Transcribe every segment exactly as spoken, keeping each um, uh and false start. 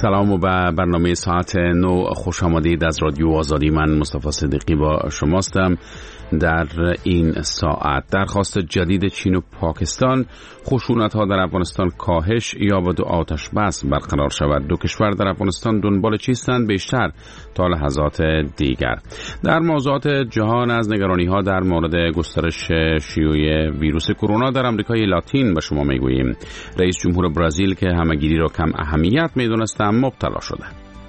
سلام و به برنامه ساعت نو خوش آمدید. از رادیو آزادی من مصطفی صدیقی با شماستم. در این ساعت درخواست جدید چین و پاکستان خشونت‌ها در افغانستان کاهش یابد و آتش بس برقرار شود. دو کشور در افغانستان دنبال چیستند بیشتر تا لحظات دیگر. در موضوعات جهان از نگرانی‌ها در مورد گسترش شیوع ویروس کرونا در آمریکای لاتین به شما میگوییم. رئیس جمهور برزیل که همه‌گیری را کم اهمیت می‌دانست مبتلا شده.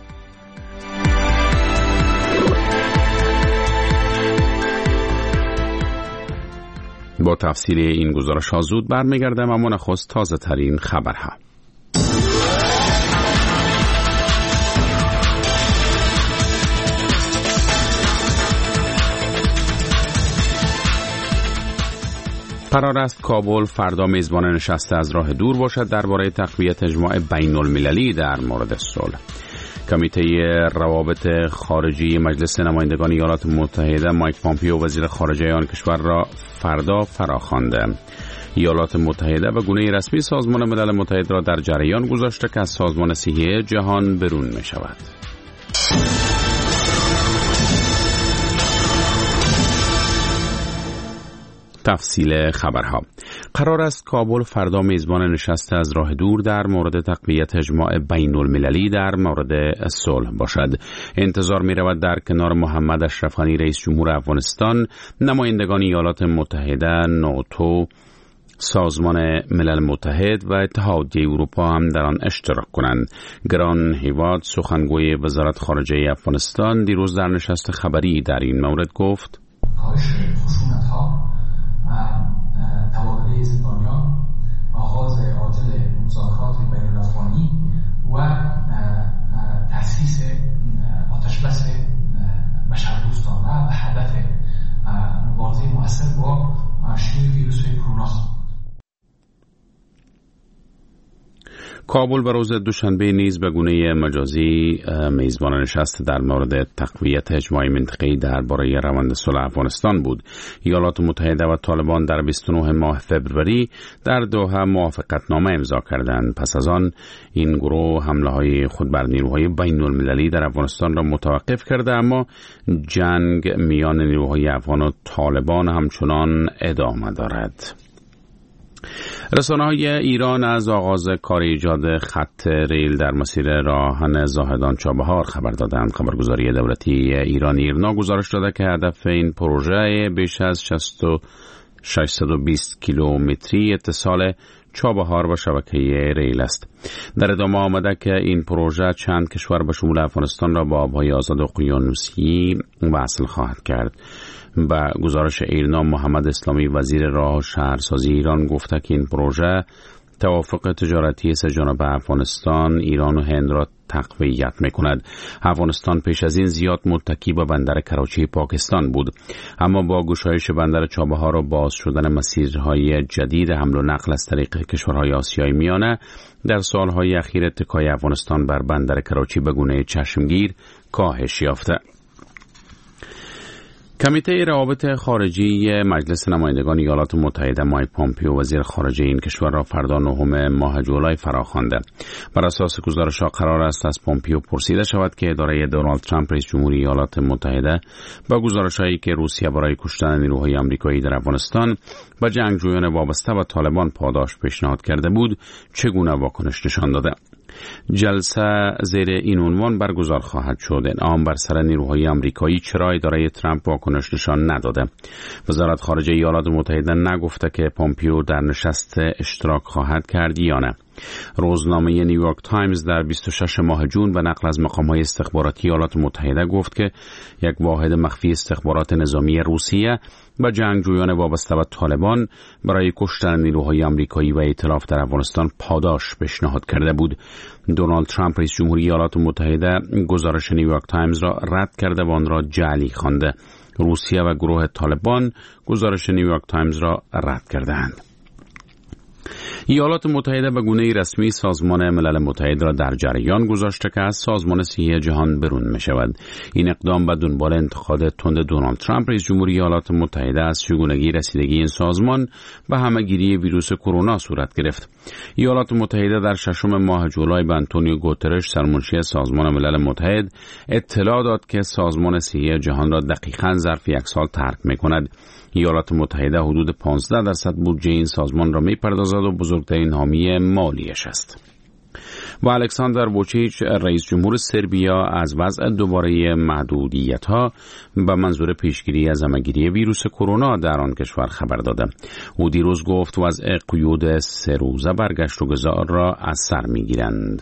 با تفصیل این گزارش ها زود برمیگردم، اما نخست تازه ترین خبرها. قرار است کابل فردا میزبان نشست از راه دور باشد درباره تقویت اجماع بین المللی در مورد صلح. کمیته روابط خارجی مجلس نمایندگان ایالات متحده مایک پامپیو وزیر خارجه آن کشور را فردا فراخوانده. ایالات متحده به گونه رسمی سازمان ملل متحد را در جریان گذاشته که از سازمان صحی جهان برون می شود. تفصیل خبرها. قرار است کابل فردا میزبان نشست از راه دور در مورد تقویت اجماع بین المللی در مورد صلح باشد. انتظار می رود در کنار محمد اشرف غنی رئیس جمهور افغانستان، نمایندگان ایالات متحده، ناتو، سازمان ملل متحد و اتحادیه اروپا هم در آن اشتراک کنند. گران هیواد سخنگوی وزارت خارجه افغانستان دیروز در نشست خبری در این مورد گفت: تبادله زندانیان، آغاز عاجل مذاکرات بین الافغانی و تأسیس آتشبس بشردوستانه و هدف مبارزه مؤثر با شیوع ویروس کرونا. کابل به روز دوشنبه نیز به گونه مجازی میزبان نشست در مورد تقویت اجماع منطقه‌ای درباره روند صلح افغانستان بود. ایالات متحده و طالبان در بیست و نه ماه فوریه در دوحه موافقتنامه امضا کردند. پس از آن این گروه حمله‌های خود بر نیروهای بین المللی در افغانستان را متوقف کرده، اما جنگ میان نیروهای افغان و طالبان همچنان ادامه دارد. رسانه‌های ایران از آغاز کار ایجاد خط ریل در مسیر راهن زاهدان چابهار خبر دادند. خبرگزاری دولتی ایران ایرنا گزارش داده که هدف این پروژه بیش از ششصد و بیست کیلومتری اتصال چابهار و شبکه ریل است. در ادامه آمده که این پروژه چند کشور به شمول افغانستان را با آبهای آزاد اقیانوسی وصل خواهد کرد. با گزارش ایرنا محمد اسلامی وزیر راه و شهرسازی ایران گفته که این پروژه توافق تجارتی سه جانبه افغانستان، ایران و هند را تقویت می‌کند. افغانستان پیش از این زیاد متکی به بندر کراچی پاکستان بود، اما با گشایش بندر چابهار و باز شدن مسیرهای جدید حمل و نقل از طریق کشورهای آسیای میانه در سالهای اخیر اتکای افغانستان بر بندر کراچی به گونه چشمگیر کاهش یافته. کمیته روابط خارجی مجلس نمایندگان ایالات متحده مایک پامپیو وزیر خارجه این کشور را فردا نهم ماه جولای فراخوانده. بر اساس گزارش‌ها قرار است از پامپیو پرسیده شود که اداره دونالد ترامپ رئیس جمهوری ایالات متحده با گزارش‌هایی که روسیه برای کشتن نیروهای آمریکایی در افغانستان و جنگجویان وابسته به طالبان پاداش پیشنهاد کرده بود چگونه واکنش نشان داده. جلسه زیر این عنوان برگزار خواهد شد: انعام بر سر نیروهای آمریکایی، چرا اداره ترامپ واکنش نشان نداده؟ وزارت خارجه ایالات متحده نگفته که پامپیو در نشست اشتراک خواهد کرد یا نه. روزنامه نیویورک تایمز در بیست و شش ماه جون به نقل از مقام‌های استخباراتی ایالات متحده گفت که یک واحد مخفی استخبارات نظامی روسیه و جنگجویان وابسته به طالبان برای کشتن نیروهای آمریکایی و ائتلاف در افغانستان پاداش پیشنهاد کرده بود. دونالد ترامپ رئیس جمهوری ایالات متحده گزارش نیویورک تایمز را رد کرده و آن را جعلی خوانده. روسیه و گروه طالبان گزارش نیویورک تایمز را رد کردند. ایالات متحده به گونه‌ای رسمی سازمان ملل متحد را در جریان گذاشته که از سازمان صحی جهان برون می شود. این اقدام به دنبال انتقاد تند دونالد ترامپ رئیس جمهوری ایالات متحده از چگونگی رسیدگی این سازمان به همه‌گیری ویروس کرونا صورت گرفت. ایالات متحده در ششم ماه جولای به آنتونیو گوترش سرمنشی سازمان ملل متحد اطلاع داد که سازمان صحی جهان را دقیقاً ظرف یک سال ترک می کند. ایالات متحده حدود پانزده درصد بودجه این سازمان را می‌پردازد و بزرگترین حامی مالیش است. و الکساندر ووچیچ رئیس جمهور سربیا از وضع دوباره محدودیت‌ها به منظور پیشگیری از همه‌گیری ویروس کرونا در آن کشور خبر داده. او دیروز گفت وضع قیود سه روزه برگشت و گذار را از سر می‌گیرند.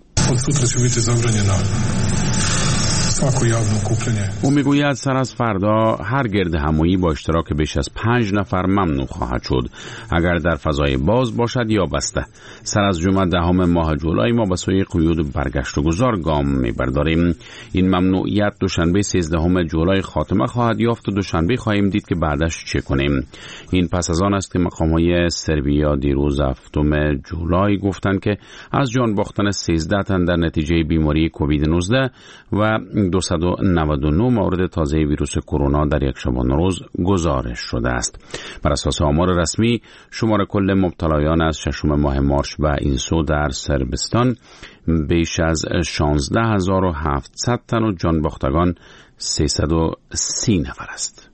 او میگوید سر از فردا هر گرد همایی با اشتراک بیش از پنج نفر ممنوع خواهد شد، اگر در فضای باز باشد یا بسته. سر از جمعه دهم ماه جولای ما به سوی قیود برگشت و گذار گام میبرداریم. این ممنوعیت دوشنبه سیزدهم جولای خاتمه خواهد یافت و دوشنبه خواهیم دید که بعدش چه کنیم. این پس از آن است که مقام‌های سربیا دیروز هفتم جولای گفتند که از جان باختن سیزده تن در نتیجه بیماری کووید نوزده و دویست و نود و نه مورد تازه ویروس کرونا در یک شبانه روز گزارش شده است. بر اساس آمار رسمی شمار کل مبتلایان از ششم ماه مارس به این سو در سربستان بیش از شانزده هزار و هفتصد تن و جان باختگان سیصد و سی نفر است.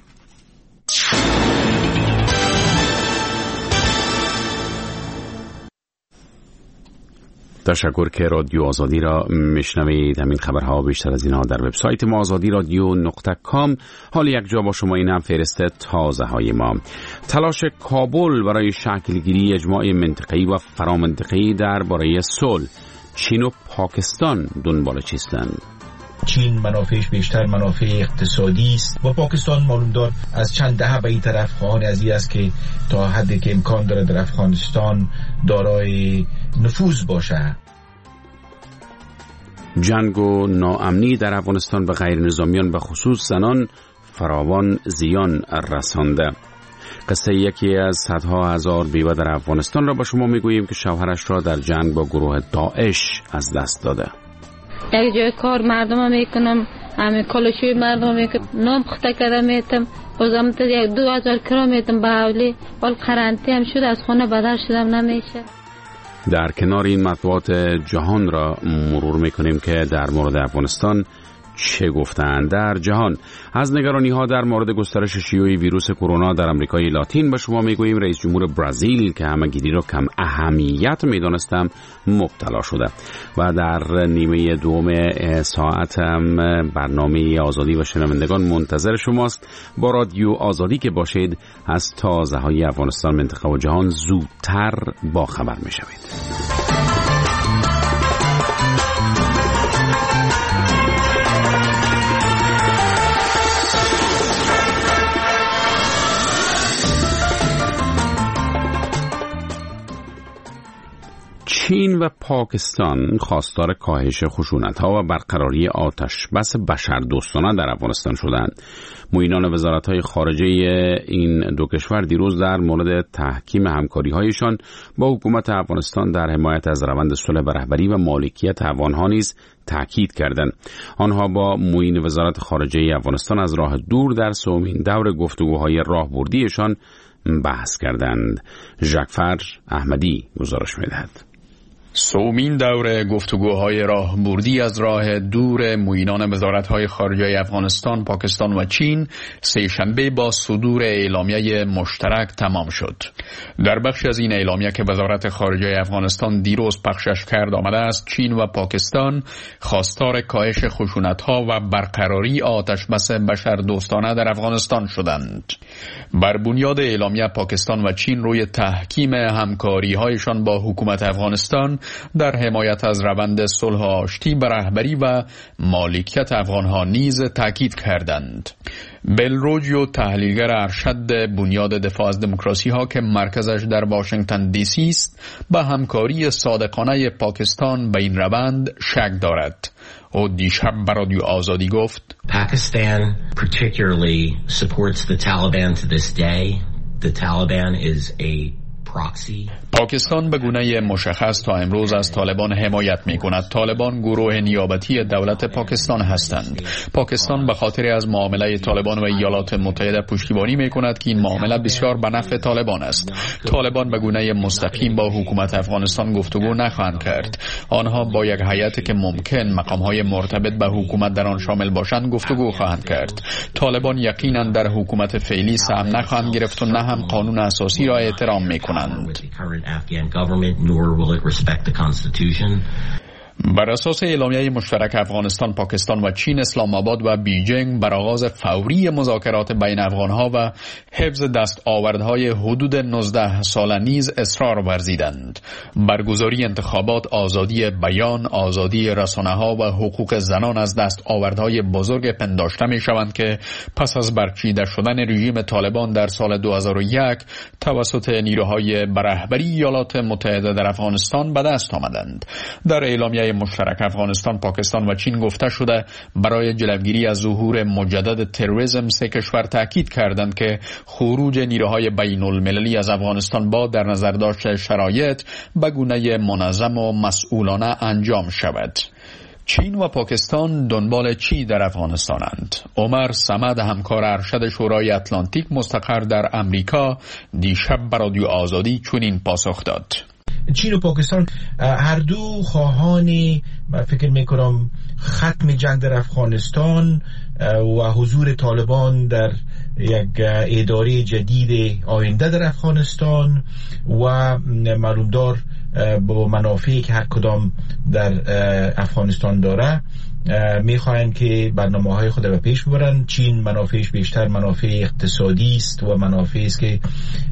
تشکر که رادیو آزادی را میشنوید. همین خبرها بیشتر از اینها در وبسایت ما آزادی رادیو نقطه کام. حال یک جا با شما این هم فهرست تازه های ما. تلاش کابل برای شکلگیری اجماع منطقه‌ای و فرامنطقه‌ای درباره صلح. چین و پاکستان دنبال چیستند؟ چین منافعش بیشتر منافع اقتصادی است و پاکستان معلومدار از چند دهه به این طرف خواهان از این است که تا حدی که امکان داره در افغانستان دارای نفوذ باشه. جنگ و ناامنی در افغانستان به غیر نظامیان به خصوص زنان فراوان زیان رسانده. قصه یکی از صدها هزار بیوه در افغانستان را به شما میگوییم که شوهرش را در جنگ با گروه داعش از دست داده. یک جای کار مردم میکنم، همه کالشوی مردم میکنم، نام پخته کرده میتم، بازم تا یک دو هزار کرا میتم به حولی، ولی قرنطینه هم شد، از خونه بدر شدم نمیشه. در کنار این مطبوعات جهان را مرور میکنیم که در مورد افغانستان چه گفتند. در جهان از نگرانی ها در مورد گسترش شیوع ویروس کرونا در آمریکای لاتین به شما میگوییم رئیس جمهور برزیل که همه‌گیری را کم اهمیت میدانستم مبتلا شده. و در نیمه دوم ساعت هم برنامه آزادی و شنوندگان منتظر شماست. با رادیو آزادی که باشید از تازه های افغانستان، منطقه و جهان زودتر با خبر میشوید. چین و پاکستان خواستار کاهش خشونت‌ها و برقراری آتش بس بشردوستانه در افغانستان شدند. معینان وزارت‌های خارجه این دو کشور دیروز در مورد تحکیم همکاری‌هایشان با حکومت افغانستان در حمایت از روند صلح به رهبری و مالکیت افغان‌ها نیز تاکید کردند. آنها با معین وزارت خارجه افغانستان از راه دور در سومین دور گفتگوهای راهبردیشان بحث کردند. ژاکفر احمدی گزارش می‌دهد. سومین دور گفتگوهای راهبردی از راه دور معینان وزارت‌های خارجه افغانستان، پاکستان و چین سه شنبه با صدور اعلامیه مشترک تمام شد. در بخش از این اعلامیه که وزارت خارجه افغانستان دیروز پخشش کرد آمده است چین و پاکستان خواستار کاهش خشونت‌ها و برقراری آتشبس بشردوستانه در افغانستان شدند. بر بنیاد اعلامیه پاکستان و چین روی تحکیم همکاری‌هایشان با حکومت افغانستان در حمایت از روند صلح آشتی به رهبری و مالکیت افغانها نیز تاکید کردند. بل روجیو، تحلیلگر ارشد بنیاد دفاع از دموکراسی ها که مرکزش در واشنگتن دی سی است، به همکاری صادقانه پاکستان به این روند شک دارد. او دیشب به رادیو آزادی گفت: Pakistan particularly supports the Taliban to this day. The Taliban is a پاکستان به گونه مشخص تا امروز از طالبان حمایت می کند. طالبان گروه نیابتی دولت پاکستان هستند. پاکستان به خاطر از معامله طالبان و ایالات متحده پشتیبانی می کند که این معامله بسیار به نفع طالبان است. طالبان به گونه مستقیم با حکومت افغانستان گفتگو نخواهند کرد. آنها با یک هیئتی که ممکن مقامهای مرتبط به حکومت در آن شامل باشند گفتگو خواهند کرد. طالبان یقینا در حکومت فعلی سهم نخواهند گرفت و نه هم قانون اساسی را احترام می کنند. بر اساس اعلامیه مشترک افغانستان، پاکستان و چین، اسلام آباد و بیجینگ بر آغاز فوری مذاکرات بین افغانها و حفظ دستاوردهای حدود نوزده ساله نیز اصرار ورزیدند. برگزاری انتخابات، آزادی بیان، آزادی رسانه‌ها و حقوق زنان از دستاوردهای بزرگ پنداشته می‌شوند که پس از برچیده شدن رژیم طالبان در سال دو هزار و یک توسط نیروهای به رهبری ایالات متحده در افغانستان به دست آمدند. در اعلامیه مشترک افغانستان، پاکستان و چین گفته شده برای جلوگیری از ظهور مجدد تروریسم سه کشور تاکید کردند که خروج نیروهای بین المللی از افغانستان با در نظر داشت شرایط به گونه منظم و مسئولانه انجام شود. چین و پاکستان دنبال چی در افغانستانند؟ عمر صمد، همکار ارشد شورای اتلانتیک مستقر در امریکا، دیشب به رادیو آزادی چنین پاسخ داد: چین و پاکستان هر دو خواهان، من فکر میکنم، ختم جنگ در افغانستان و حضور طالبان در یک اداره جدید آینده در افغانستان و معلومدار با منافعی که هر کدام در افغانستان داره میخواهند که برنامه‌های خود به پیش ببرند. چین منافعش بیشتر منافع اقتصادی است و منافعی است که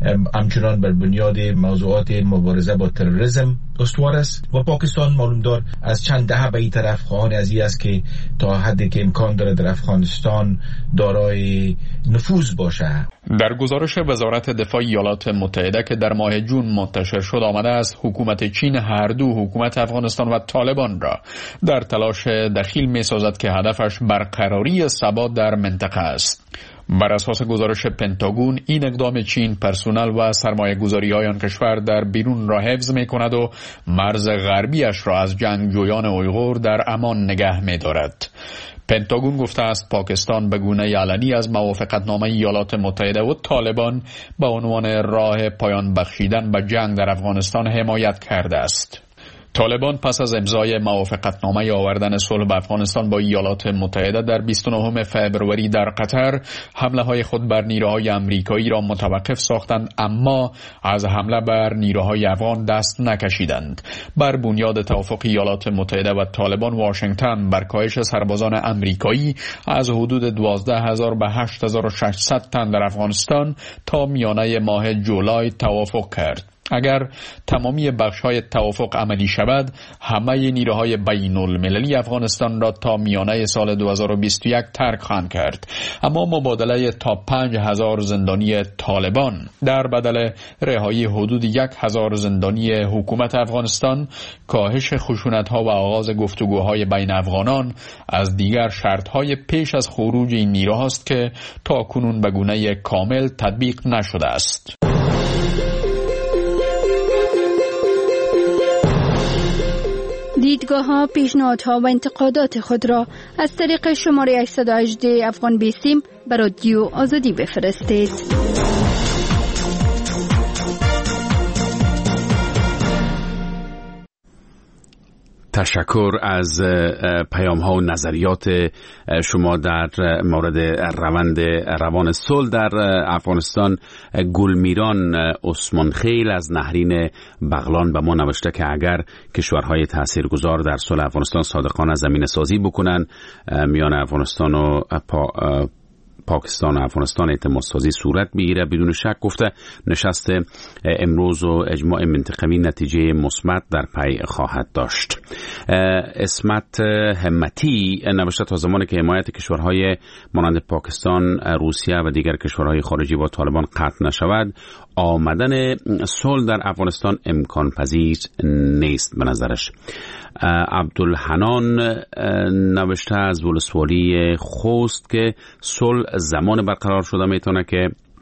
همچنان بر بنیاد موضوعات مبارزه با تروریسم استوار است و پاکستان معلومدار از چند دهه به این طرف خواهان از این است که تا حدی که امکان داره در افغانستان دارای نفوذ باشه. در گزارش وزارت دفاع ایالات متحده که در ماه جون منتشر شد آمده است حکومت چین هر دو حکومت افغانستان و طالبان را در تلاش دخیل می سازد که هدفش برقراری ثبات در منطقه است. بر اساس گزارش پنتاگون، این اقدام چین پرسنل و سرمایه گذاری های آن کشور در بیرون را حفظ می کند و مرز غربیش را از جنگجویان اویغور در امان نگه می دارد. پنتاگون گفته است پاکستان به گونه علنی از موافقتنامه ایالات متحده و طالبان به عنوان راه پایان بخشیدن به جنگ در افغانستان حمایت کرده است. طالبان پس از امضای موافقتنامه آوردن صلح به افغانستان با ایالات متحده در بیست و نهم فوریه در قطر حمله های خود بر نیروهای امریکایی را متوقف ساختند، اما از حمله بر نیروهای افغان دست نکشیدند. بر بنیاد توافق ایالات متحده و طالبان، واشنگتن بر کاهش سربازان امریکایی از حدود دوازده هزار به هشت هزار و ششصد تن در افغانستان تا میانه ماه جولای توافق کرد. اگر تمامی بخش‌های توافق عملی شود، همه نیروهای بین المللی افغانستان را تا میانه سال دو هزار و بیست و یک ترک خواهند کرد. اما مبادله تا پنج هزار زندانی طالبان در بدل رهایی حدود یک هزار زندانی حکومت افغانستان، کاهش خشونت‌ها و آغاز گفتگوهای بین افغانان از دیگر شرط‌های پیش از خروج این نیروهاست که تا کنون به گونه کامل تطبیق نشده است. دیدگاه‌ها، پیشنهادها و انتقادات خود را از طریق شماره هشت یک هشت افغان بیسیم به رادیو آزادی بفرستید. تشکر از پیام ها و نظریات شما در مورد روند روان صلح در افغانستان. گلمیران عثمان خیل از نهرین بغلان به ما نوشته که اگر کشورهای تاثیرگذار در صلح افغانستان صادقانه زمینه سازی بکنن، میان افغانستان و پا پاکستان و افغانستان اعتماد سازی صورت میگیره. بدون شک گفته نشست امروز و اجماع منطقوی نتیجه مثبت در پی خواهد داشت. اسمت همتی نوشته تا زمانی که حمایت کشورهای مانند پاکستان، روسیه و دیگر کشورهای خارجی با طالبان قطع نشود، آمدن صلح در افغانستان امکان پذیر نیست به نظرش. عبدالحنان نوشته از ولسوالی خوست که صلح زمان برقرار شده میتونه که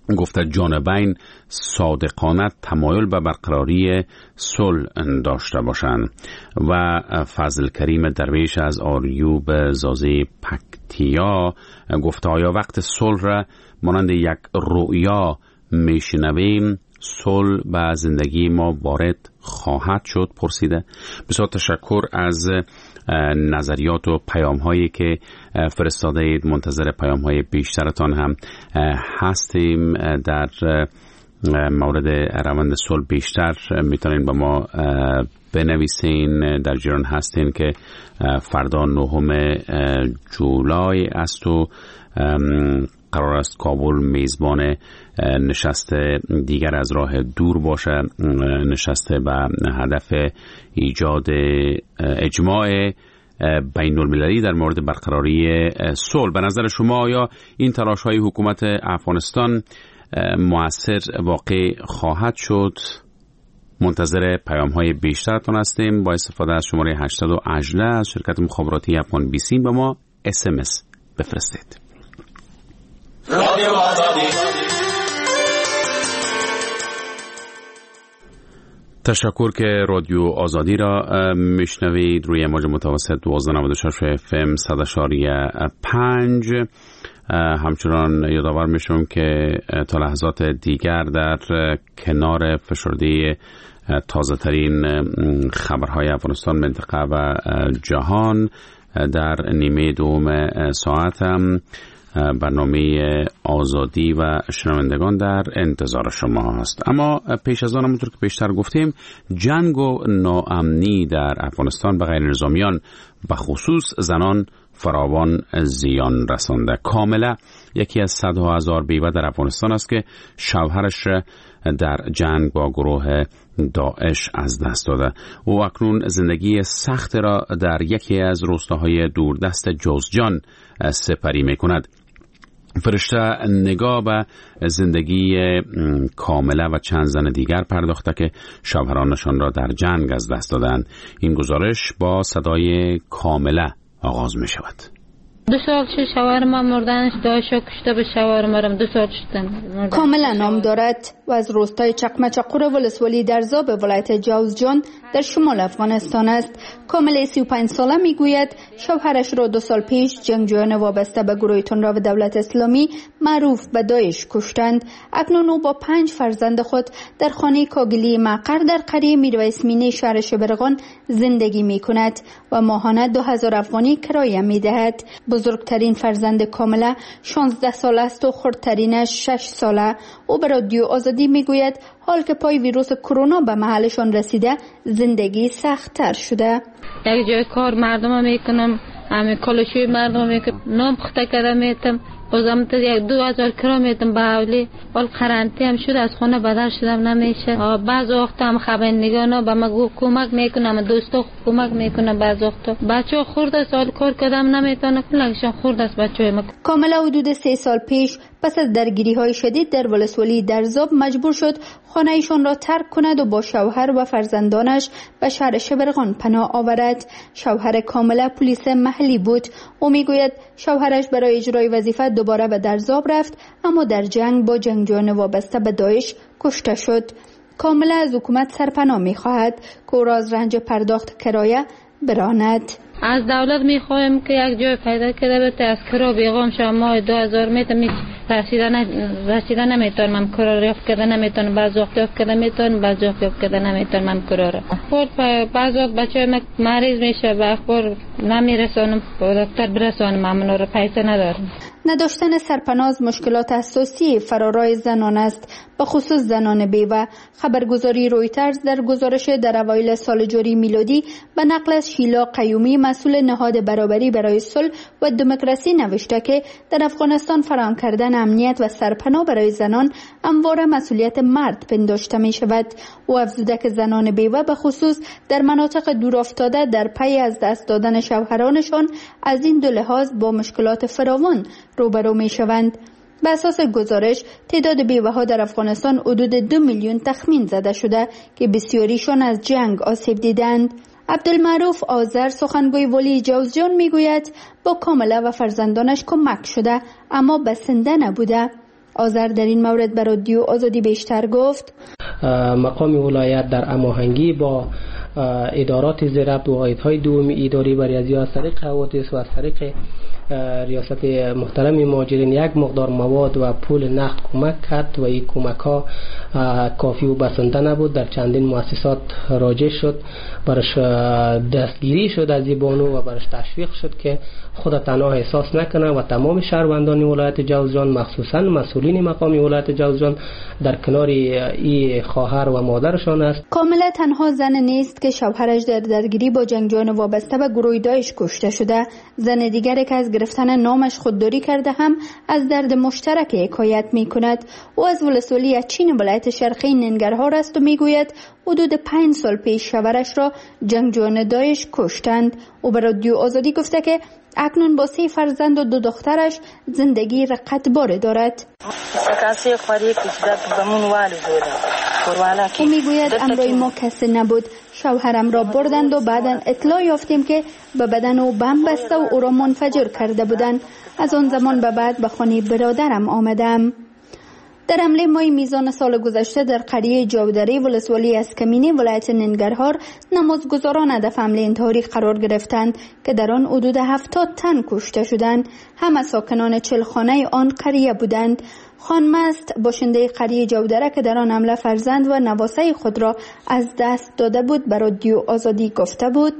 گفته جانبین صادقانه تمایل به برقراری صلح داشته باشند. و فضل کریم درویش از آریوب زازی پکتیا گفته آیا وقت صلح را مانند یک رؤیا میشنویم صلح به زندگی ما وارد خواهد شد پرسیده. بسیار تشکر از نظریات و پیام هایی که فرستاده اید. منتظر پیام های بیشترتان هم هستیم. در مورد روند صلح بیشتر میتونین به ما بنویسین. در جریان هستین که فردا نهم جولای است و قرار است کابل میزبان نشست دیگر از راه دور باشه، نشست به هدف ایجاد اجماع بین المللی در مورد برقراری صلح. به نظر شما آیا این تلاش های حکومت افغانستان مؤثر واقع خواهد شد؟ منتظر پیام های بیشترتون هستیم. با استفاده از شماره هشتصد و هجده از شرکت مخابراتی افغان بیسیم به ما اس ام اس بفرستید. رادیو آزادی. تشکر که رادیو آزادی را میشنوید روی موج متوسط دوازده نود و شش اف ام صد و پنج. همچنان یادآور میشم که تا لحظات دیگر در کنار فشرده تازه ترین خبرهای افغانستان، منطقه و جهان در نیمه دوم ساعت هم برنامه آزادی و شنوندگان در انتظار شما هست. اما پیش از آن همونطور که پیشتر گفتیم جنگ و ناامنی در افغانستان به غیر نظامیان به خصوص زنان فراوان زیان رسانده. کاملا یکی از صدها هزار بیوه در افغانستان است که شوهرش در جنگ با گروه داعش از دست داده. او اکنون زندگی سخت را در یکی از روستاهای دوردست جوزجان سپری می کند. فرشته نگاه به زندگی کامله و چند زن دیگر پرداخته که شوهرانشان را در جنگ از دست دادند. این گزارش با صدای کامله آغاز می شود. دو سال شد شوهرم مردنش، داعشا کشته به شوهرم. دو سال شدن. کاملا نام دارد و از روستای چقمچقور ولسوالی در زاب ولایت جوزجان در شمال افغانستان است. کاملا سی و پنج ساله میگوید شوهرش را دو سال پیش جنگجویان وابسته به گروه تندرو دولت اسلامی معروف به داعش کشتند. اکنون او با پنج فرزند خود در خانه کاگلی مقر در قریه میرویس مینی شهر شبرغان زندگی می کند و ماهانه دو هزار افغانی کرایه می دهد. بزرگترین فرزند کاملا شانزده ساله است و خردترینش شش ساله. او به رادیو آزادی میگوید حال که پای ویروس کرونا به محلشان رسیده زندگی سخت‌تر شده. یک جای کار مردم میکنم، همه کالشوی مردم میکنم، نام پخته کرده میتم، بازم تا یک دو هزار کرا میتم به حولی. ولی قرنطینه هم شده، از خونه بدر شدم نمیشه. بعض وقت هم خبرنگارا به ما کمک میکنم، دوستا کمک میکنم. بعض وقت بچه‌ها خورده سال کار کردم نمیتونه، کلنگشان خورده است بچه‌های ما. کاملا حدود سه سال پیش پس از درگیری‌های شدید در ولسوالی درزاب مجبور شد خانه ایشان را ترک کند و با شوهر و فرزندانش به شهر شبرغان پناه آورد. شوهر کاملا پلیس محلی بود. او میگوید شوهرش برای اجرای وظیفه دوباره به درزاب رفت، اما در جنگ با جنگجویان وابسته به داعش کشته شد. کاملا از حکومت سرپناه می‌خواهد که او را از رنج پرداخت کرایه براند. از دولت میخوایم که یک جای پیدا کرده بده، از کرا بیغام شما ماه دو هزار میتونم رسیدن رسیدن نمیتونم، من کرا را یافت کرده نمیتونم، بعض وقت یافت کرده میتونم، بعض وقت یافت کرده نمیتونم من کرا را. خود بعض وقت بچه من مریض میشه به اخبار نمیرسانم، دکتر برسانم، من را پیسه ندارم. نداشتن سرپناز مشکلات اساسی فرارای زنان است، به خصوص زنان بیوه. خبرگزاری رویترز در گزارش در اوایل سال جاری میلادی به نقل از شیلا قیومی مسئول نهاد برابری برای صلح و دموکراسی نوشته که در افغانستان فراهم کردن امنیت و سرپناه برای زنان همواره مسئولیت مرد پنداشته می شود. او افزوده که زنان بیوه به خصوص در مناطق دورافتاده در پی از دست دادن شوهرانشان از این دو لحاظ با مشکلات فراوان روبرو می شوند. به اساس گزارش تعداد بیوه ها در افغانستان حدود دو میلیون تخمین زده شده که بسیاریشان از جنگ آسیب دیدند. عبدالمعروف آذر سخنگوی ولی جوزجان میگوید با کاملا و فرزندانش کمک شده اما بسنده نبوده. آذر در این مورد به رادیو آزادی بیشتر گفت. مقام ولایت در هماهنگی با ادارات زیربط و هیئت‌های دومی اداری بر از طریق حوادث و از طریق ریاست محترم مهاجرین یک مقدار مواد و پول نقد کمک کرد و این کمک ها کافی و بسنده نبود. در چندین مؤسسات راجع شد، برش دستگیری شد از بانو و برش تشویق شد که خود تنها احساس نکنه و تمام شهروندان ولایت جوزجان مخصوصا مسئولین مقام ولایت جوزجان در کنار این خواهر و مادرشان است. کاملا تنها زن نیست که شوهرش در درگیری با جنگجویان وابسته به گروه داعش کشته شده. زن دیگری که از گرفتن نامش خودداری کرده هم از درد مشترک حکایت می کند. او از ولسوالی چین ولایت شرقی ننگرهار است و می گوید حدود پنج سال پیش شوهرش را جنگجویان داعش کشتند. او به رادیو آزادی گفته که اکنون با سه فرزند و دو دخترش زندگی رقتبار دارد. او می گوید امروی ما کسی نبود، شوهرم را بردند و بعدا اطلاع یافتیم که به بدن او بم بسته و او را منفجر کرده بودند. از آن زمان به بعد به خانه برادرم آمدم. در حمله ماه میزان سال گذشته در قریه جودری ولسوالی اسکمینی ولایت ننگرهار نمازگزاران هدف حمله انتحاری قرار گرفتند که در آن حدود هفتاد تن کشته شدند. همه ساکنان چلخانه آن قریه بودند. خانم است باشنده قریه جودره که در آن حمله فرزند و نواسه خود را از دست داده بود به رادیو آزادی گفته بود.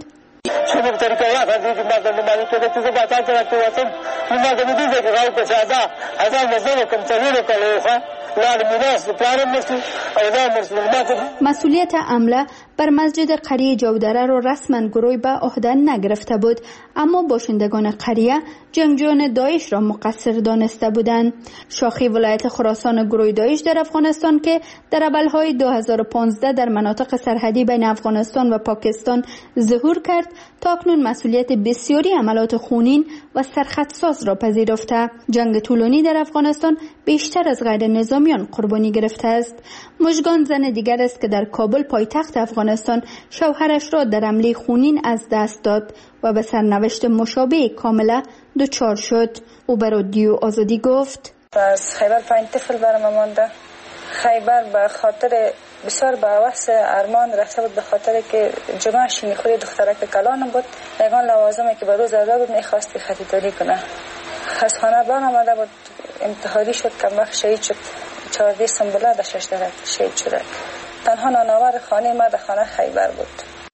مسئولیت حمله بر مسجد قریه جودره را رسما گروه به عهده نگرفته بود، اما باشندگان قریه جنگجویان داعش را مقصر دانسته بودند. شاخه ولایت خراسان گروه داعش در افغانستان که در اولهای دو هزار و پانزده در مناطق سرحدی بین افغانستان و پاکستان ظهور کرد، تا اکنون مسئولیت بسیاری عملات خونین و سرخطساز را پذیرفته. جنگ طولانی در افغانستان بیشتر از غیر نظامیان قربانی گرفته است. مژگان زن دیگر است که در کابل پایتخت افغانستان شوهرش را در حمله خونین از دست داد و به سرنوشت مشابه کاملا دچار شد. او به رادیو آزادی گفت: از خیبر پنج طفل برام مانده. خیبر به خاطر بسیار به واسه ارمان رفته بود، به خاطر که جمعه شیمی خوری دخترک کلان بود. یگان لوازمی که به روز زده بود میخواست خریداری کنه. از خانه بان آمده بود، انتحاری شد، کم وقت شهید شد. چهارده سنبله در شش درک شهید شده. تنها نانآور خانه ما در خانه خیبر بود.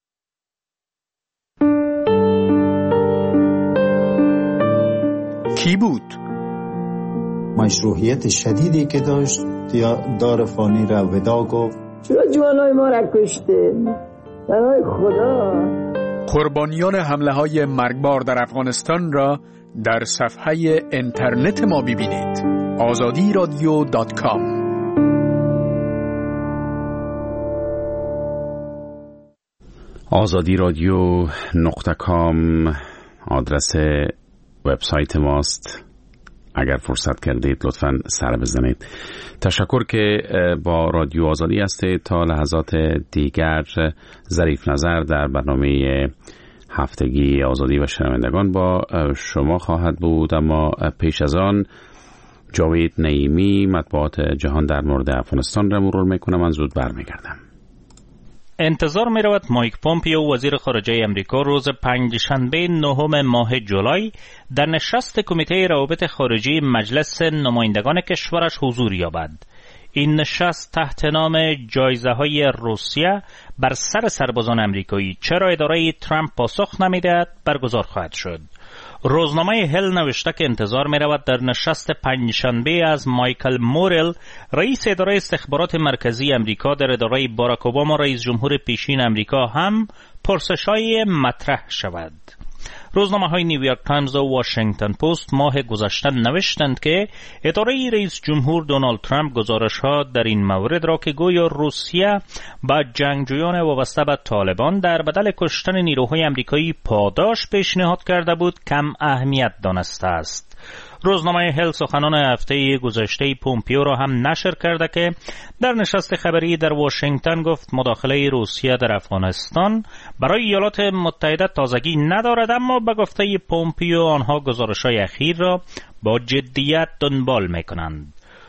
کی بود؟ مشروعیت شدیدی که داشت دار فانی را ودا گفت. چرا جوانای ما را کشته؟ برای خدا. قربانیان حمله های مرگبار در افغانستان را در صفحه اینترنت ما ببینید: آزادی رادیو دات کام. آزادی رادیو نقطه کام آدرس وبسایت ماست. اگر فرصت کردید لطفاً سر بزنید. تشکر که با رادیو آزادی هستید. تا لحظات دیگر ظریف نظر در برنامه هفتگی آزادی و شنوندگان با شما خواهد بود، اما پیش از آن جاوید نعیمی مطبوعات جهان در مورد افغانستان را مرور میکنم. من زود برمیگردم. انتظار می رود مایک پومپیو وزیر خارجه امریکا روز پنجشنبه نهم ماه جولای در نشست کمیته روابط خارجی مجلس نمایندگان کشورش حضور یابد. این نشست تحت نام جایزه های روسیه بر سر سربازان امریکایی چرا اداره ترامپ پاسخ نمیدهد برگزار خواهد شد. روزنامه هل نوشته که انتظار می رود در نشست پنجشنبه از مایکل مورل رئیس اداره استخبارات مرکزی امریکا در اداره باراک اوباما رئیس جمهور پیشین امریکا هم پرسش‌های مطرح شود. روزنامه های نیویورک تایمز و واشنگتن پست ماه گذشته نوشتند که اداره رئیس جمهور دونالد ترامپ گزارش ها در این مورد را که گویا روسیه با جنگجویان وابسته به طالبان در بدل کشتن نیروهای امریکایی پاداش پیشنهاد کرده بود کم اهمیت دانسته است. روزنامه هل سخنان هفته گذشته پومپیو را هم نشر کرده که در نشست خبری در واشنگتن گفت مداخله روسیه در افغانستان برای ایالات متحده تازگی ندارد، اما به گفته پومپیو آنها گزارش‌های اخیر را با جدیت دنبال می‌کنند.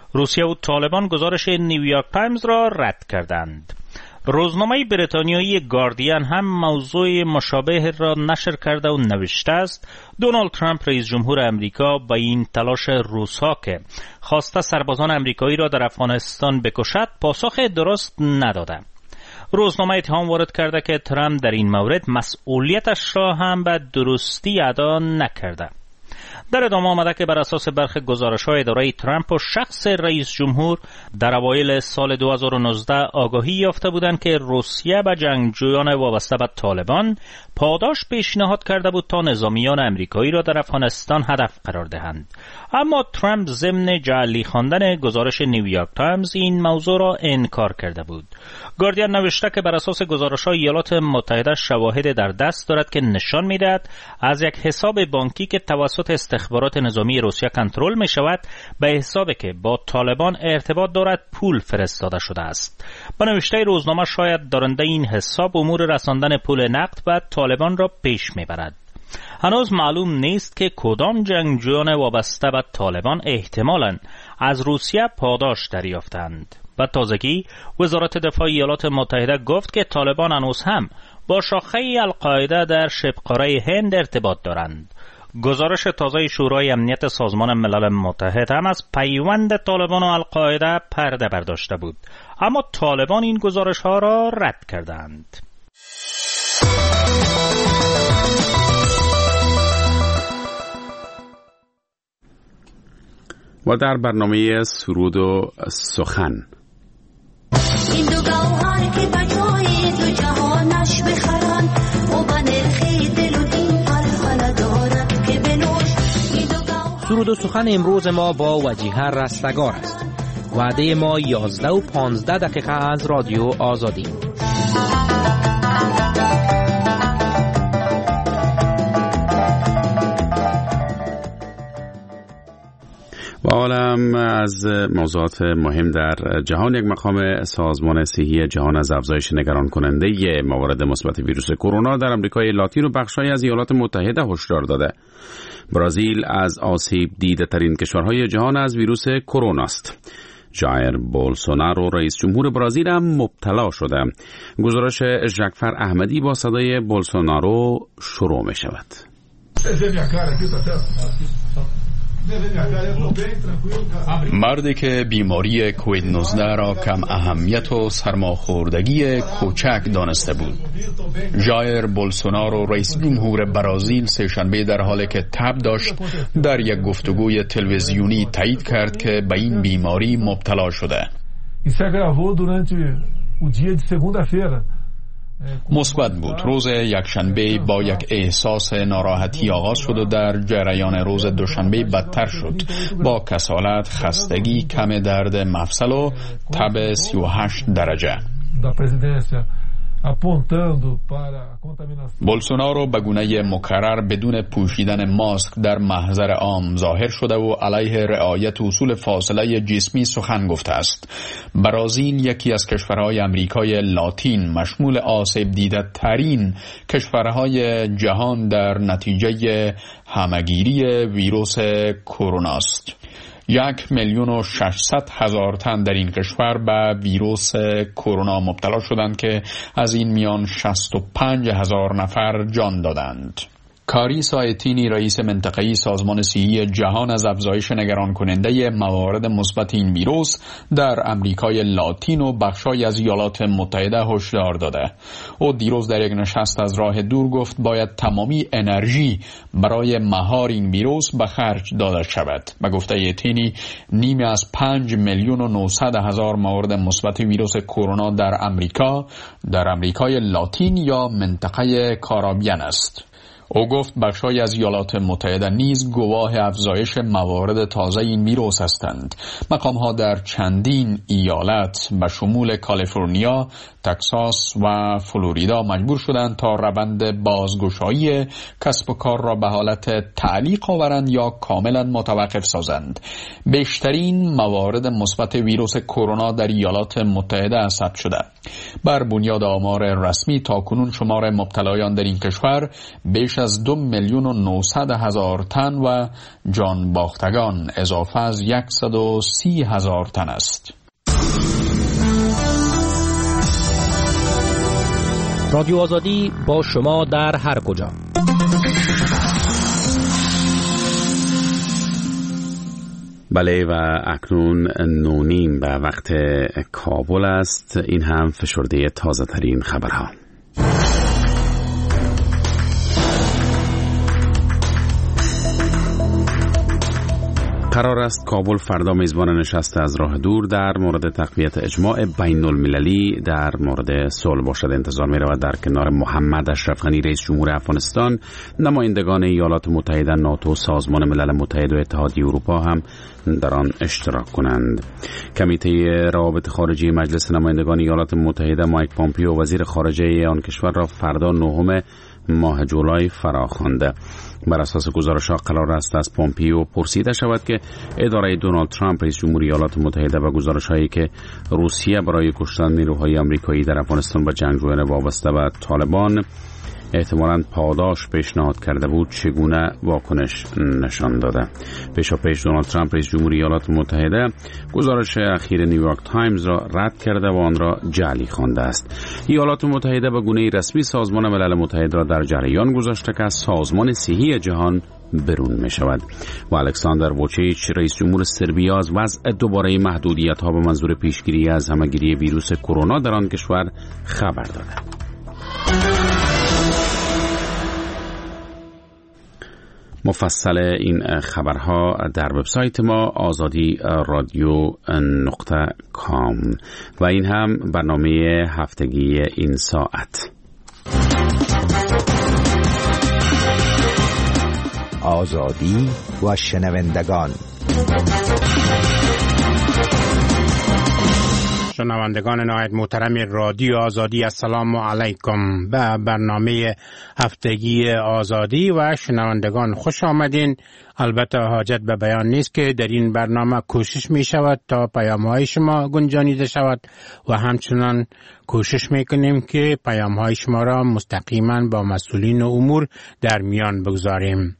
روسیه و طالبان گزارش نیویورک تایمز را رد کردند. روزنامه بریتانیایی گاردین هم موضوع مشابه را نشر کرده و نوشته است دونالد ترامپ رئیس جمهور امریکا با این تلاش روس‌ها که خواسته سربازان امریکایی را در افغانستان بکشد پاسخ درست نداده. روزنامه اتهام وارد کرده که ترامپ در این مورد مسئولیتش را هم به درستی ادا نکرده. در ادامه آمده که بر اساس برخی گزارش‌های اداره ترامپ و شخص رئیس جمهور در اوایل سال دو هزار و نوزده آگاهی یافته بودند که روسیه به جنگجویان وابسته به طالبان پاداش پیشنهاد کرده بود تا نظامیان امریکایی را در افغانستان هدف قرار دهند. اما ترامپ ضمن جعلی خواندن گزارش نیویورک تایمز این موضوع را انکار کرده بود. گاردین نوشته که بر اساس گزارش‌های ایالات متحده شواهد در دست دارد که نشان می‌دهد از یک حساب بانکی که توسط استخبارات نظامی روسیه کنترل می‌شود به حسابی که با طالبان ارتباط دارد پول فرستاده شده است. با نوشته روزنامه شاید دارنده این حساب امور رساندن پول نقد به طالبان را پیش می‌برد. هنوز معلوم نیست که کدام جنگجویان وابسته به طالبان احتمالاً از روسیه پاداش دریافتند. و تازگی وزارت دفاع ایالات متحده گفت که طالبان هنوز هم با شاخه القاعده در شبه‌قاره هند ارتباط دارند. گزارش تازه شورای امنیت سازمان ملل متحد هم از پیوند طالبان و القاعده پرده برداشته بود، اما طالبان این گزارش ها را رد کردند. و در برنامه سرود و سخن این دو گوهر که بجای دو جهانش بخرن و بنرخی دل و دین پرخل دارد که بنوش. سرود و سخن امروز ما با وجیه رستگار است. وعده ما یازده و پانزده دقیقه از رادیو آزادی. و عالم از موضوعات مهم در جهان، یک مقام سازمان صحی جهان از افزایش نگران کننده موارد مثبت ویروس کرونا در آمریکای لاتین و بخش‌هایی از ایالات متحده هشدار داده. برزیل از آسیب دیده ترین کشورهای جهان از ویروس کرونا است. جایر بولسونارو رئیس جمهور برزیل هم مبتلا شده. گزارش ژکفر احمدی با صدای بولسونارو شروع می شود. مردی که بیماری کووید نوزده را کم اهمیت و سرماخوردگی کوچک دانسته بود. جایر بولسونارو رئیس جمهور برزیل سه‌شنبه در حالی که تب داشت در یک گفتگوی تلویزیونی تایید کرد که به این بیماری مبتلا شده. مثبت بود. روز یکشنبه با یک احساس ناراحتی آغاز شد و در جریان روز دوشنبه بدتر شد با کسالت، خستگی، کم درد مفصل و تب سی و هشت درجه. بولسونارو به گونه مکرر بدون پوشیدن ماسک در محضر عام ظاهر شده و علیه رعایت اصول فاصله جسمی سخن گفته است. برزیل یکی از کشورهای امریکای لاتین مشمول آسیب دیده ترین کشورهای جهان در نتیجه همگیری ویروس کرونا است. یک میلیون و ششصد هزار تن در این کشور به ویروس کرونا مبتلا شدند که از این میان شصت و پنج هزار نفر جان دادند. کاری سایتینی رئیس منطقه‌ای سازمان صحی جهان از افزایش نگران کننده موارد مثبت این ویروس در امریکای لاتین و بخشای از ایالات متحده هشدار داده. او دیروز در یک نشست از راه دور گفت باید تمامی انرژی برای مهار این ویروس به خرج داده شود. به گفته تینی نیمی از پنج میلیون و نهصد هزار مورد مثبت ویروس کرونا در امریکا در امریکای لاتین یا منطقه کارائیبیان است. او گفت بخشای از ایالات متحده نیز گواه افزایش موارد تازه این ویروس هستند. مقام‌ها در چندین ایالت به شمول کالیفرنیا، تکساس و فلوریدا مجبور شدند تا روند بازگشایی کسب و کار را به حالت تعلیق آورند یا کاملا متوقف سازند. بیشترین موارد مثبت ویروس کرونا در ایالات متحده ثبت شده. بر بنیاد آمار رسمی تاکنون شمار مبتلایان در این کشور بیش از دو میلیون و نهصد هزار تن و جان باختگان اضافه از صد و سی هزار تن است. رادیو آزادی با شما در هر کجا. بله و اکنون نونیم به وقت کابل است. این هم فشرده تازه ترین خبرها. قرار است کابل فردا میزبان نشست از راه دور در مورد تقویت اجماع بین المللی در مورد صلح باشد. انتظار می رود در کنار محمد اشرف غنی رئیس جمهور افغانستان نمایندگان ایالات متحده، ناتو، سازمان ملل متحد و اتحادیه اروپا هم در آن اشتراک کنند. کمیته روابط خارجی مجلس نمایندگان ایالات متحده مایک پامپیو وزیر خارجه آن کشور را فردا نهم ماه جولای فراخوانده. بر اساس گزارش‌ها قرار است از پامپیو پرسیده شود که اداره دونالد ترامپ رئیس جمهور ایالات متحده و گزارش‌هایی که روسیه برای کشتن نیروهای آمریکایی در افغانستان و جنگجویان وابسته به طالبان احتمالاً پاداش پیشنهاد کرده بود چگونه واکنش نشان داده. پیشاپیش دونالد ترامپ رئیس جمهور ایالات متحده گزارش اخیر نیویورک تایمز را رد کرده و آن را جعلی خوانده است. ایالات متحده به گونه‌ای رسمی سازمان ملل متحد را در جریان گذاشته که از سازمان صحی جهان برون می شود. و الکساندر ووچیچ رئیس جمهور سربیا از وضع دوباره محدودیت ها به منظور پیشگیری از همهگیری ویروس کرونا در آن کشور خبر داده. مفصل این خبرها در وبسایت ما آزادی رادیو نقطه کام و این هم برنامه هفتگی این ساعت. آزادی و شنوندگان. شنوندگان نهایت محترم رادیو آزادی، السلام علیکم. به برنامه هفتگی آزادی و شنوندگان خوش آمدین. البته حاجت به بیان نیست که در این برنامه کوشش می شود تا پیام‌های شما گنجانیده شود و همچنان کوشش می کنیم که پیام‌های شما را مستقیما با مسئولین امور در میان بگذاریم.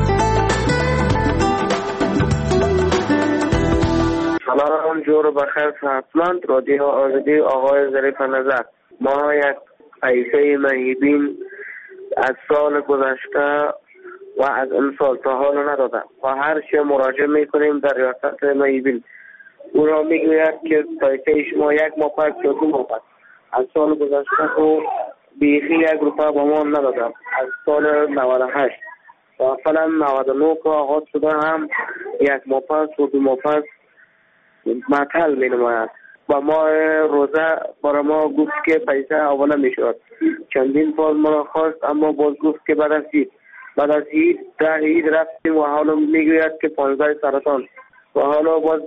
سلام جور بخیر صحتمند. رادیو آزادی آقای ظریف نظر. ما یک ایسه مهیبین از سال گذشته و از این سال تا حال ندادم و هر چه مراجعه میکنیم در ریاست مهیبین او را میگوید که پیسه شما یک ماه پس یا دو ماه پس. از سال گذشته تو بیخی یک روپه با ما ندادم. از سال نود و هشت تا فعلا نود و نه که آغاز شده هم یک ماه پس و دو ماه پس معطل می نماید و ما روزه برای ما گفت که پیسه اولا می شود. چندین بار ما خواست اما باز گفت که بعد از عید بعد از عید در عید رفتیم و حالا می گوید که پانزده سرطان و حالا باز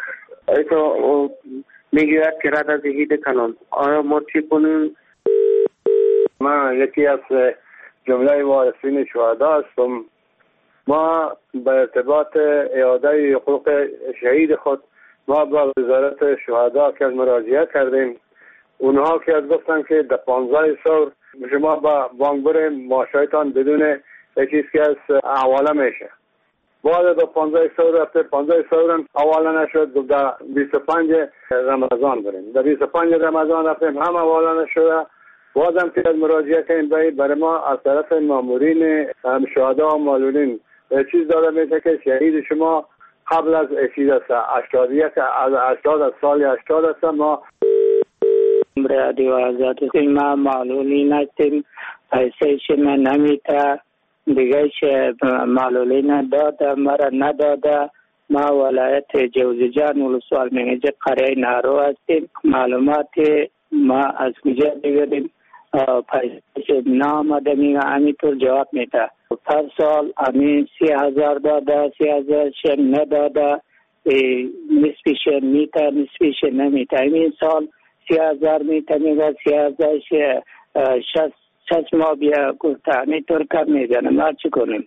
می گوید که رد از عید کنم. آیا ما چی کنیم؟ من یکی از جمله وارثین شهدا هستم. ما به ارتباط اعاده حقوق شهید خود ما با وزارت شهدا که مراجعه کردیم. اونها که از گفتن که در پانزده سال شما با بانک برین معاشایتان بدون چیز که از حواله میشه. بعد در پانزده سال رفته پانزده سال هم حواله نشد. در بیست و پنج رمضان بریم. در بیست و پنج رمضان رفتیم هم حواله نشده. بازم که از مراجعه کردیم برای ما از طرف مامورین شهدا و معلولین چیز داده میشه که شهید شما قبل از چیز است هشتادی است از هشتاد از سال هشتاد است. ما رادیو آزادی ما معلولین هستیم. پیسه شما نمیته دیگه چه معلولین داده مرا نداده. ما ولایت جوزجان ولسوال منیجه قریه نارو هستیم. معلومات ما از کجا بگیریم؟ پیسه نامده میگه همینطور جواب میده. هر سال همین سی هزار داده سی هزار شن نداده نسبیش میته نسبیش نمیته. این سال سی هزار میتن میگه سی هزار شست شست ماه بیا گفته میتور کم میزنه ما چی کنیم؟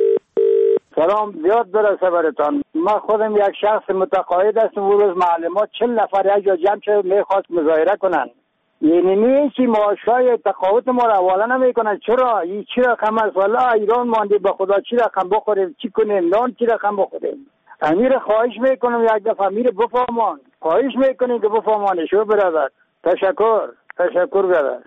سلام، زیاد برسه برتان. ما خودم یک شخص متقاعد هستم. او روز معلمات چل نفر یک جا جمع شد میخواست مظاهره کنن. یعنی نیچی معاشای تقاعد ما را حواله نمیکنن. چرا؟ این چی رقم است؟ والا ایران مانده، به خدا چی رقم بخوریم؟ چی کنیم؟ نان چی رقم بخوریم؟ امیر خواهش میکنم یک دفعه امیر بفهمان. خواهش میکنیم که بفهمانه. شو برادر. تشکر. تشکر برادر.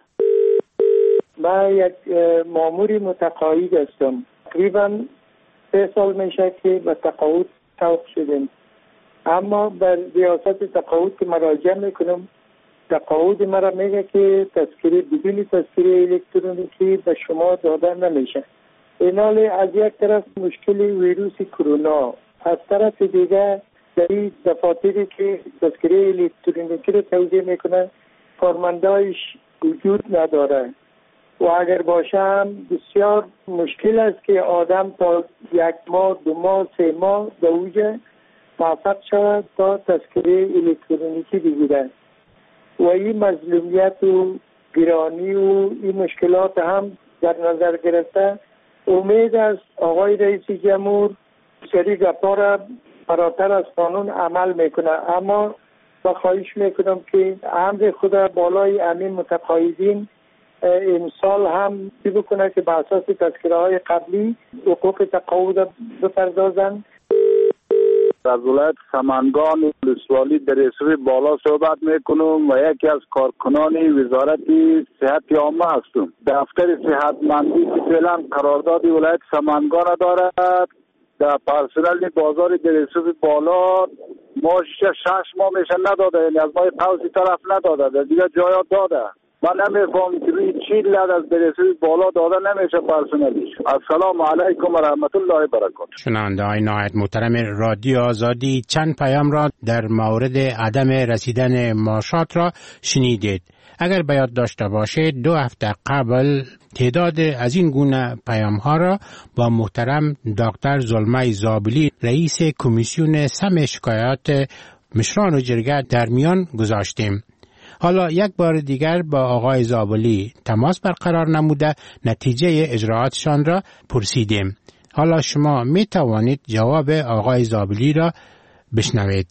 من یک ماموری متقاعد هستم. تقریبا سه سال میشه که به تقاعد توقف شدیم، اما بر ریاست تقاعد که مراجعه میکنم تقاعد مرا میگه که تذکره بدون تذکره الکترونیکی به شما داده نمیشه. اینال از یک طرف مشکل ویروس کرونا، از طرف دیگه در این دفاتری که تذکره الکترونیکی رو توزیع میکنه کارمندایش وجود نداره و اگر باشه هم بسیار مشکل است که آدم تا یک ماه دو ماه سه ماه در اوج موفق شود تا تذکره الکترونیکی بگیرد و این مظلومیت و گرانی و این مشکلات هم در نظر گرفته امید است آقای رئیس جمهور سری گپا را فراتر از قانون عمل میکنه. اما با خواهش میکنم که امر خدا بالای امین متقاعدین امسال هم چی بکنه که به اساس تذکره های قبلی حقوق تقاعد بپردازن. از ولایت سمنگان ولسوالی در رسوی بالا صحبت میکنم و یکی از کارکنان وزارت صحت عامه هستم. دفتر صحتمندی که فعلا قرارداد ولایت سمنگان دارد در پرسنل بازار در رسوی بالا ما شش ماه میشه نداده، یعنی از ماه قوسی طرف نداده، در دیگه جایا داده. من نمیفهم که روی چی لد از برسوی بالا داده نمیشه پرسنلیش. السلام علیکم و رحمت الله و برکاته. شنونده های نهایت محترم رادیو آزادی، چند پیام را در مورد عدم رسیدن معاشات را شنیدید. اگر به یاد داشته باشید دو هفته قبل تعداد از این گونه پیام ها را با محترم دکتر زلمه زابلی رئیس کمیسیون سم شکایات مشران و جرگه در میان گذاشتیم. حالا یک بار دیگر با آقای زابلی تماس برقرار نموده نتیجه اجراعاتشان را پرسیدیم. حالا شما می توانید جواب آقای زابلی را بشنوید.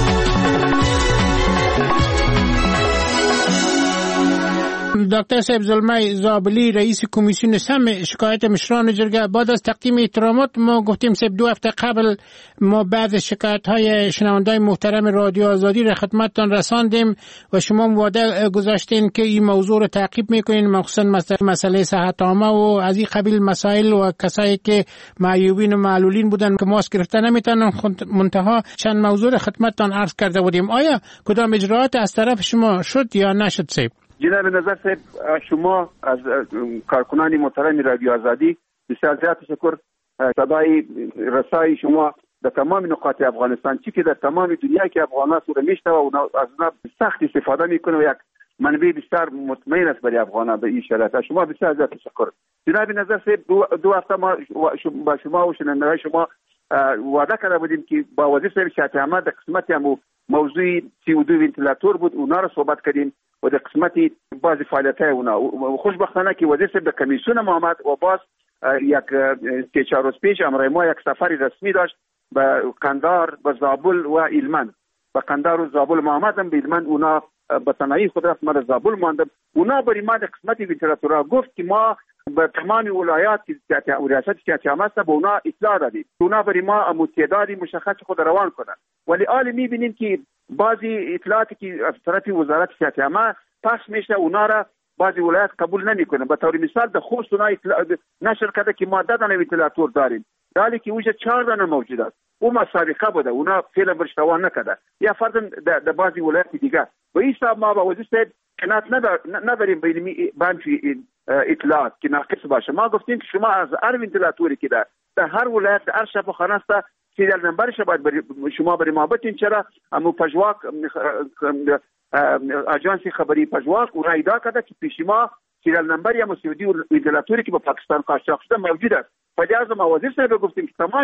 دکتر صاحب زلمه زابلی رئیس کمیسیون سم شکایت مشران جرگه، بعد از تقدیم احترامات ما گفتیم صاحب دو هفته قبل ما بعض شکایت های شنوندای محترم رادیو آزادی را خدمتتان رساندیم و شما وعده گذاشتین که این موضوع را تعقیب میکنین، مخصوصا مسئله صحت عامه و از این قبیل مسائل و کسایی که معیوبین و معلولین بودن که ماسک گرفته نمیتونن. منتها چند موضوع را خدمتتان عرض کرده بودیم. آیا کدام اجراعات از طرف شما شد یا نشد صاحب؟ جناب نظر صاحب، شما از کارکنان محترم رادیو آزادی بسیار زیاد تشکر. صدای رسای شما در تمام نقاط افغانستان چی که در تمام دنیا که افغانان رو میشنوه و از اونها سخت استفاده میکنه و یک منبع بسیار مطمئن است برای افغانان. به این شرایط شما بسیار زیاد تشکر. جناب نظر صاحب، دو, دو هفته ما با شما و شنوندگان شما وعده کرده بودیم که با وزیر صاحب شهادت احمد در قسمت هم موضوع سی و دو ونتیلاتور بود، اونا رو صحبت کردیم و در قسمتی بعضی فعالیت‌های اونا. خوشبختانه که وزیر صاحب در کمیسیون ما آمد و باز یک سه چهار روز پیش امروز ما یک سفری رسمی داشت به قندار، به زابل و ایلمن. به قندار و زابل ما آمدم، به ایلمن اونا به تنهایی خود رفت، ما در زابل ماندم. اونا برای ما در قسمتی ونتیلاتورها گفت که ما به تمام ولایات که ریاست صحت عامه است به اونا اطلاع دادیم، اونا برای ما تعدادی مشخص خود روان کنند. ولی حالا می‌بینیم که بعضی اطلاعاتی که از طرف وزارت صحت عامه پخش میشه اونا را بعضی ولایات قبول نمیکنه. به طور مثال در خوست اونا نشر کرده که ما ده دانه ونتیلاتور داریم، در حالی که اونجا چهار دانه موجود است. اون مسابقه بوده، اونا فعلا برش روان نکرده. یا فرضاً در بعضی ولایات دیگه به این حساب ما با وزیر صاحب کنات نداریم به این اطلاعات که ناقص باشه. ما گفتیم که شما از هر ونتیلاتوری که در در هر ولایت در هر شفاخانه است سریال نمبرش باید بری شما برای ما بتین. چرا امو پژواک اجانسی خبری پژواک و رایدا کرده که پیش ما سریال نمبر یا مسعودی ونتیلاتوری که با پاکستان قاچاق شده موجود است. فجأة ما وزیر صاحب گفتیم که تمام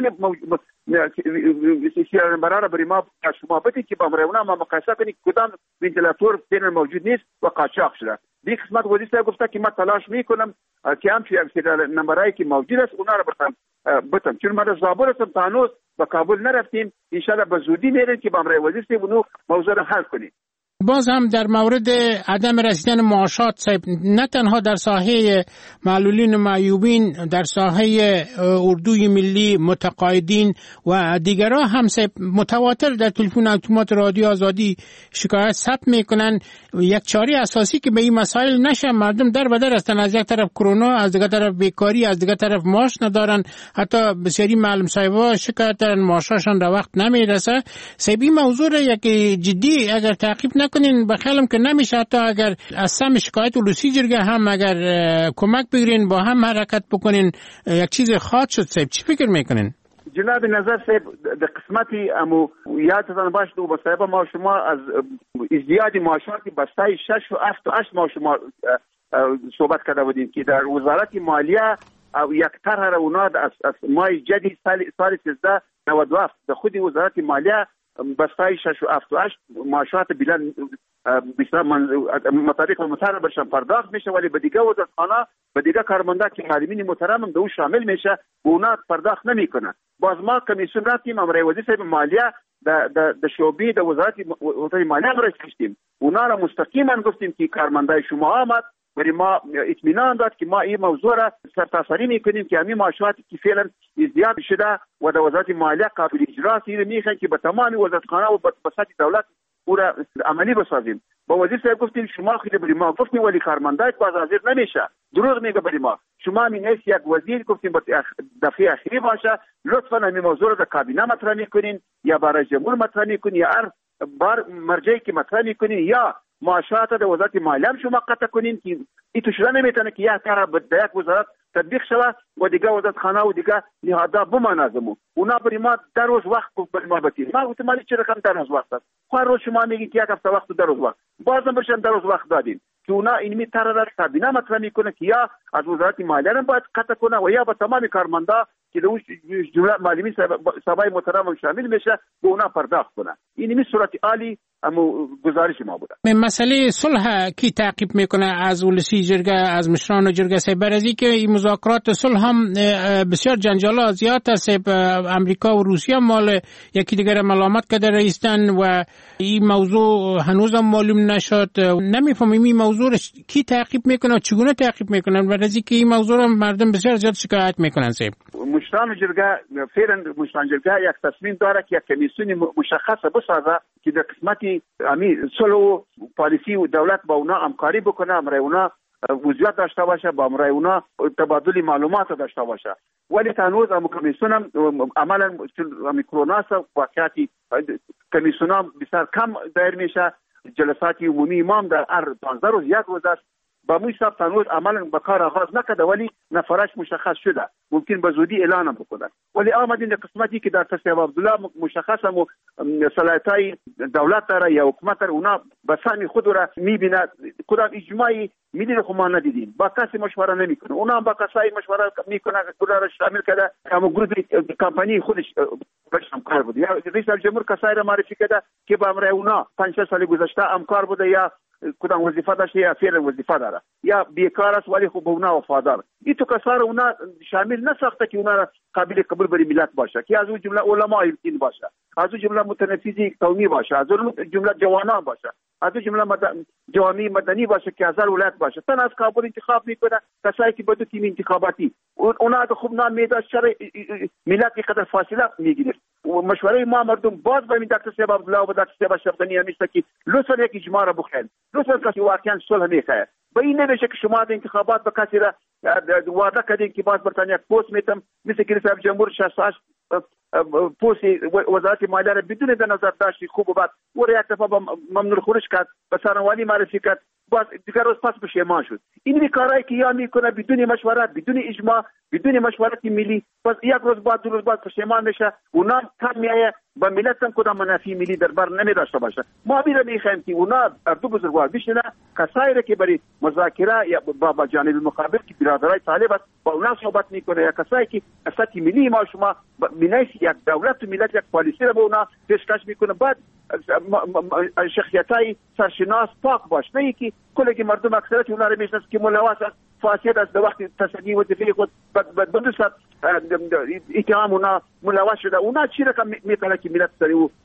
سیاره نمبرها را برای ما شما بدید که با امرایونا ما مقایسه کنید کدام ونتیلاتور بین موجود نیست و قاچاق شده. دیگه قسمت وزیر صاحب گفته که من تلاش میکنم که همچی سیاره نمبرهایی که موجود است اونا را برتم بتم. چون ما زابور هستم تا هنوز به کابل نرفتیم، انشالله به زودی میریم که با امرای وزیر صاحب اونو موضوع را حل کنیم. باز هم در مورد عدم رسیدن معاشات صاحب، نه تنها در ساحه معلولین و معیوبین، در ساحه اردوی ملی، متقاعدین و دیگرها هم صاحب متواتر در تلفن اتومات رادیو آزادی شکایت ثبت میکنن. یک چاره اساسی که به این مسائل نشه، مردم در و در هستن، از یک طرف کرونا، از دیگر طرف بیکاری، از دیگر طرف معاش ندارن، حتی بسیاری معلم صاحبا شکایت دارن معاششان را وقت نمیرسه. صاحب این موضوع را یک جدی اگر تعقیب نکنین بخیالم که نمیشه. حتی اگر از سم شکایت ولوسی جرگه هم اگر کمک بگیرین، با هم حرکت بکنین، یک چیز خاص شد. صاحب چی فکر میکنین؟ جناب نظر صاحب در قسمتی امو یادتان باشه دو صاحب ما شما از ازدیاد معاشاتی بستای شش و هفت و هشت ما شما صحبت کرده بودیم که در وزارت مالیه یک طرح را اونا از از مای جدید سال سال سیزده نود و هفت در خود وزارت مالیه بستای شش و هفت و هشت معاشات بلند بیشتر مطابق مطالبه برشان پرداخت میشه، ولی به دیگه وزارتخانه به دیگه کارمندا که معلمین محترم به اون شامل میشه و اونا پرداخت نمیکنن. باز ما کمیسیون رفتیم امرای وزیر صاحب مالیه در در شعبه در وزارت وزارت مالیه رسیدیم، اونا را مستقیما گفتیم که کارمندای شما آمد ولی ما اطمینان داد که ما این موضوع را سرتاسری میکنیم که همین معاشاتی که فعلا ازدیاد شده و در وزارت مالیه قابل اجرا است میخوایم که به تمام وزارتخانه و به سطح دولت او را عملی بسازیم. با وزیر صاحب گفتیم شما خیلی بری ما گفتیم ولی کارمندای باز حاضر نمیشه، دروغ میگه بری ما. شما می نیست یک وزیر گفتیم با دفعه اخیری باشه لطفا همین موضوع را در کابینه مطرح میکنین یا برای جمهور مطرح میکنین یا هر بار مرجعی که مطرح میکنین یا معاشات در وزارت مالیه هم شما قطع کنین که این تو شده نمیتونه که یک طرح در یک وزارت تطبیق شود و دیگه وزارتخانه و دیگه نهادها بمانازمو اونا بری ما در روز وقت بری ما بتیم. ما گفتم مالی چه رقم در روز وقت است؟ هر روز شما میگین که یک هفته وقت در روز وقت، بازم برشم در روز وقت دادیم که اونا اینمی طرح را کابینه مطرح میکنه که یا از وزارت مالیه هم باید قطع کنه و یا با تمام کارمندا که در جمله معلمین صاحبای محترم شامل میشه به اونا پرداخت کنه. اینمی صورت عالی اما گزارش ما بوده. مسئله صلح کی تعقیب میکنه از ولسی جرگه، از مشران جرگه صاحب؟ برای که این مذاکرات صلح هم بسیار جنجالا زیاد است. امریکا و روسیه مال یکی دیگر ملامت کرده رئیسن و این موضوع هنوز هم معلوم نشد. نمیفهمیم این موضوع کی تعقیب میکنه و چگونه تعقیب میکنن، برای که این موضوع رو مردم بسیار زیاد شکایت میکنن. صاحب مشران جرگه فعلا مشران جرگه یک تصمیم داره که یک کمیسیون مشخصه بسازه که در قسمتی امی صلح و پالیسی و دولت با اونا همکاری بکنه، امرای اونا وضعیت داشته باشه، با امرای اونا تبادل معلومات داشته باشه. ولی هنوز هم کمیسیون هم عملا امی کرونا است واقعیتی کمیسیون هم بسیار کم دایر میشه. جلسات عمومی امام در هر پانزده روز یک روز است. با موی صاحب تنوز عملا به کار آغاز نکرده ولی نفرش مشخص شده، ممکن به زودی اعلان هم بکنن. ولی آمدین در قسمتی که در تصویب عبدالله مشخص هم صلاحیتای دولت داره یا حکومت داره، اونا به سهم خود را میبینه. کدام اجماعی میدین خو ما ندیدیم، با کسی مشوره نمیکنه، اونا هم با کسایی مشوره میکنه کلا را شامل کرده اما گروه کمپانی خودش باش همکار بود. یا رئیس جمهور کسایی را معرفی کرده که با امرای اونا پنج شش سال گذشته همکار بوده یا کدام وظیفه داشته یا فعلا وظیفه داره یا بیکار است ولی خب اونا وفادار. این تو کسار اونا شامل نساخته که اونا قابل قبول بری ملت باشه، که از اون جمله علماء دین باشه، از اون جمله متنفذی قومی باشه، از اون جمله جوانان باشه، از اون جمله مد... جوانی مدنی باشه که از هر ولایت باشه. تن از کابل انتخاب میکنه کسایی که بدو تیم انتخاباتی اونا اگه خوب نام میداد شر ملت اینقدر فاصله میگیره. مشوره ما مردم باز به دکتر صاحب عبدالله و دکتر صاحب شبدانی همیشه که لطفا یک اجماع را بخیر، لطفا کسی واقعا صلح میخواد. با این نمیشه که شما در انتخابات به کسی را وعده کردین که باز برتانیا پست میتم مثل که رئیس جمهور شصت و هشت پست وزارت مالیه را بدون در نظر داشت خوب و بد و یک دفعه ممنوع خروج کرد، به سرنوالی معرفی کرد باز دیگر روز پس پشیمان شد. این کارهایی که یا میکنه بدون مشورت، بدون اجماع، بدون مشورت ملی، باز یک روز بعد دو روز بعد پشیمان میشه. اونا کم میایه با ملت هم کدام منافع ملی در بر نمی داشته باشه. ما بیره میخوایم که اونا دو بزرگوار بشینه، کسایی که برای مذاکره یا با جانب مقابل که برادرای طالب است با اونا صحبت میکنه، یا کسایی که سطح ملی ما شما بنایش یک دولت و ملت یک پالیسی را به اونا پیشکش میکنه. بعد شخصیتای سرشناس پاک باش، نه که کلی که مردم اکثریت اونا رو میشناسن که ملواس است، فاسد است، در وقت تصدی و دفاع خود بدون صد اتهام اونا ملواس شده. اونا چی رقم میکنه که ملت سری و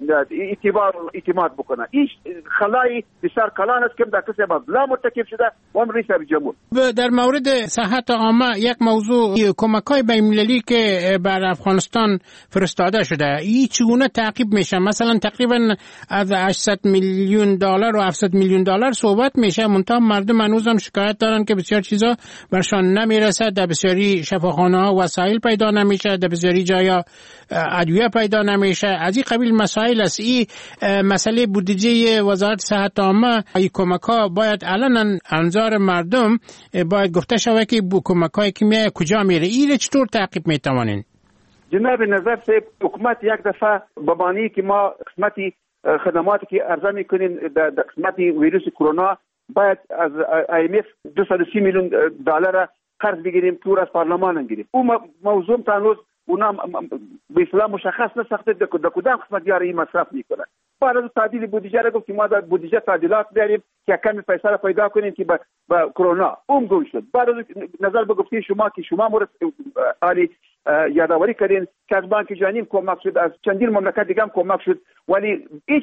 اعتبار و اعتماد بکنه؟ ایش خلای بسیار کلان است که در کسی بلا مرتکب شده و هم رئیس جمهور. در مورد صحت عامه یک موضوع کمک‌های بین‌المللی که بر افغانستان فرستاده شده این چگونه تعقیب میشه؟ مثلا تقریبا از هشتصد میلیون دلار و هفتصد میلیون دلار صحبت میشه، منتها مردم هنوز هم شکایت دارن که بسیار چیزا برشان نمیرسه، در بسیاری شفاخانه‌ها وسایل پیدا نمیشه، در بسیاری جایا ادویه پیدا نمیشه. از این قبیل مسائل است. این مسئله بودجه وزارت صحت عامه، این کمک‌ها باید علنا انظار مردم باید گفته شود که بو کمک‌های که میاد کجا میره. این چطور تعقیب میتوانین؟ جناب نظر صاحب، حکومت یک دفعه ببانی که ما قسمتی خدماتی که عرضه میکنیم در قسمتی ویروس کرونا باید از آی ام اف دویست و سی میلیون دلار قرض بگیریم، تور از پارلمان انگیریم. اون موضوع تنوز اونا به اصطلاح مشخص نساخته در کدام قسمت دیاره این مصرف میکنه. بعد از تعدیل بودجه را گفتیم ما در بودجه تعدیلات بیاریم که کمی پیسه را پیدا کنیم که با, با کرونا اون گوش شد. بعد از نظر به گفته شما که شما مورد عالی یادآوری کردین که از بانک جهانی کمک شد، از چندین مملکت دیگه هم کمک شد، ولی هیچ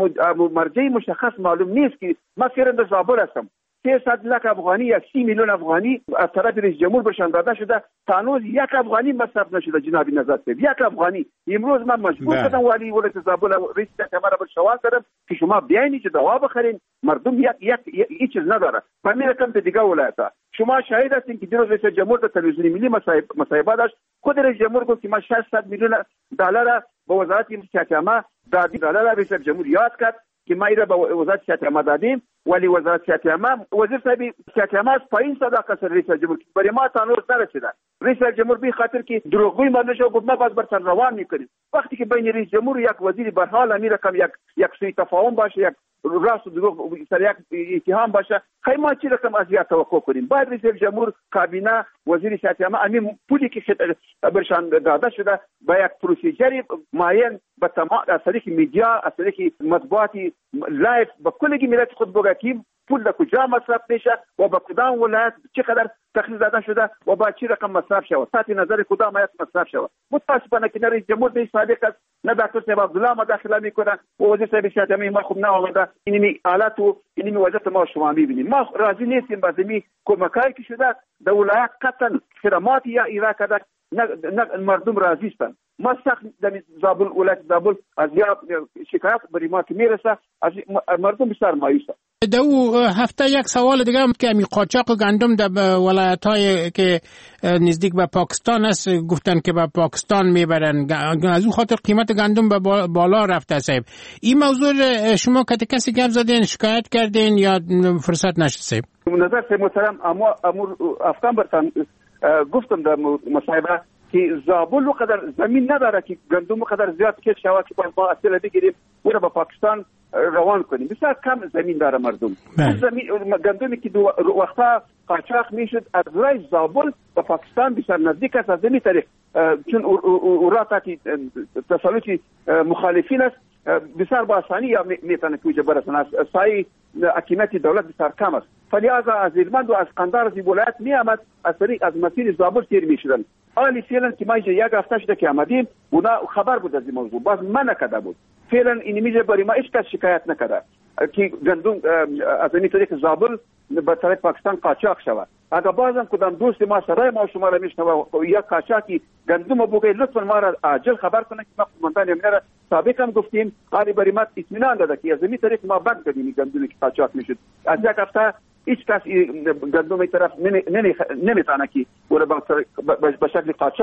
مرجع مشخص معلوم نیست که ما فعلا زابل هستم سیصد لک افغانی یا سی میلیون افغانی از طرف رئیس جمهور برشان داده شده، تانوز یک افغانی مصرف نشده. جناب نظر صاحب، یک افغانی. امروز من مجبور شدم ولی ولایت زابل رئیس کمر بر سوال کردم که شما بیاینی که دوا بخرین، مردم یک یک هیچ چیز نداره. من میرم به دیگه ولایت‌ها. شما شاهد هستین که دیروز رئیس جمهور در تلویزیون ملی مصاحبه داشت، خود رئیس جمهور گفت که ما ششصد میلیون دلار به وزارت صحت عامه دادیم. دلار رئیس جمهور یاد کرد که ما ایره به وزارت صحت عامه دادیم، ولی وزارت صحت عامه وزیر صاحب صحت عامه از پایین صداقت سر رئیس جمهور برای ما تانوز نرسیده. رئیس جمهور به خاطر که دروغگویی مانش گفت ما باز برتر روان میکنیم. وقتی که بین رئیس جمهور و یک وزیر به حال امیر کم یک یک سوی تفاهم باشه، یک راست و دروغ سر یک اتهام باشه، خیلی ما چی رقم از یا توقع کنیم؟ باید رئیس جمهور، کابینه، وزیر صحت عامه همین پولی که برشان داده شده با یک پروسیجری معین به تمام از طریق میدیا، از طریق مطبوعاتی لایف به کل ملت خود بگیم پول در کجا مصرف میشه و با کدام ولایت چقدر تخصیص داده شده و با چی رقم مصرف شود، تحت نظر کدام ولایت مصرف شود. متاسفانه که رئیس جمهور به سابق است، نه دکتر صاحب عبدالله مداخله میکنه و وزیر صاحب صحت عامه ما خوب نآمده. اینمی حالت و اینمی وضعیت ما شما میبینیم. ما راضی نیستیم با زمین کمکایی که شده در ولایت قطعا خدمات یا ایرا کرده، نه مردم راضی هستند. ما سخت در زابل ولایت زابل از یا شکایت بر ما که میرسه، از مردم بسیار مایوسه. دو هفته یک سوال دیگه هم که می قاچاق گندم در ولایت‌های که نزدیک به پاکستان است گفتن که به پاکستان میبرن، از اون خاطر قیمت گندم به بالا رفته. صاحب این موضوع شما که کسی گپ زدین شکایت کردین یا فرصت نشد؟ صاحب نظر صاحب محترم، اما امور افغان برتن گفتم در مصاحبه که زابل وقدر زمین نداره که گندم وقدر زیاد کش شود که با اصل بگیریم و به پاکستان روان کنیم. بسیار کم زمین داره مردم. زمین گندمی که دو وقتا قاچاق میشد از رای زابل به پاکستان بسیار نزدیک است از زمین طریق، چون اوراتی تسلطی مخالفین است بسیار با آسانی یا میتونه که برسن. از سای حکومت دولت بسیار کم است، فلهذا از هلمند و از قندهار از ولایت می آمد از طریق از مسیر زابل تیر میشدن. حالی فعلا که ما یک هفته شده که آمدیم اونا خبر بود از این موضوع، باز من نکرده بود. فعلا این میشه برای ما هیچ کس شکایت نکرده که گندم از این طریق زابل به طرف پاکستان قاچاق شود. اگر بازم کدام دوست ما سرای ما شما را میشنوه یا قاچاقی گندم بگه لطفا ما را عاجل خبر کنه که ما قومندان امنیت را سابقا هم گفتیم، حالی برای ما اطمینان داده که از این طریق ما بند کردیم گندمی که قاچاق میشد. از یک هفته هیچ کس گندم طرف نمیتونه که به شکل قاچاق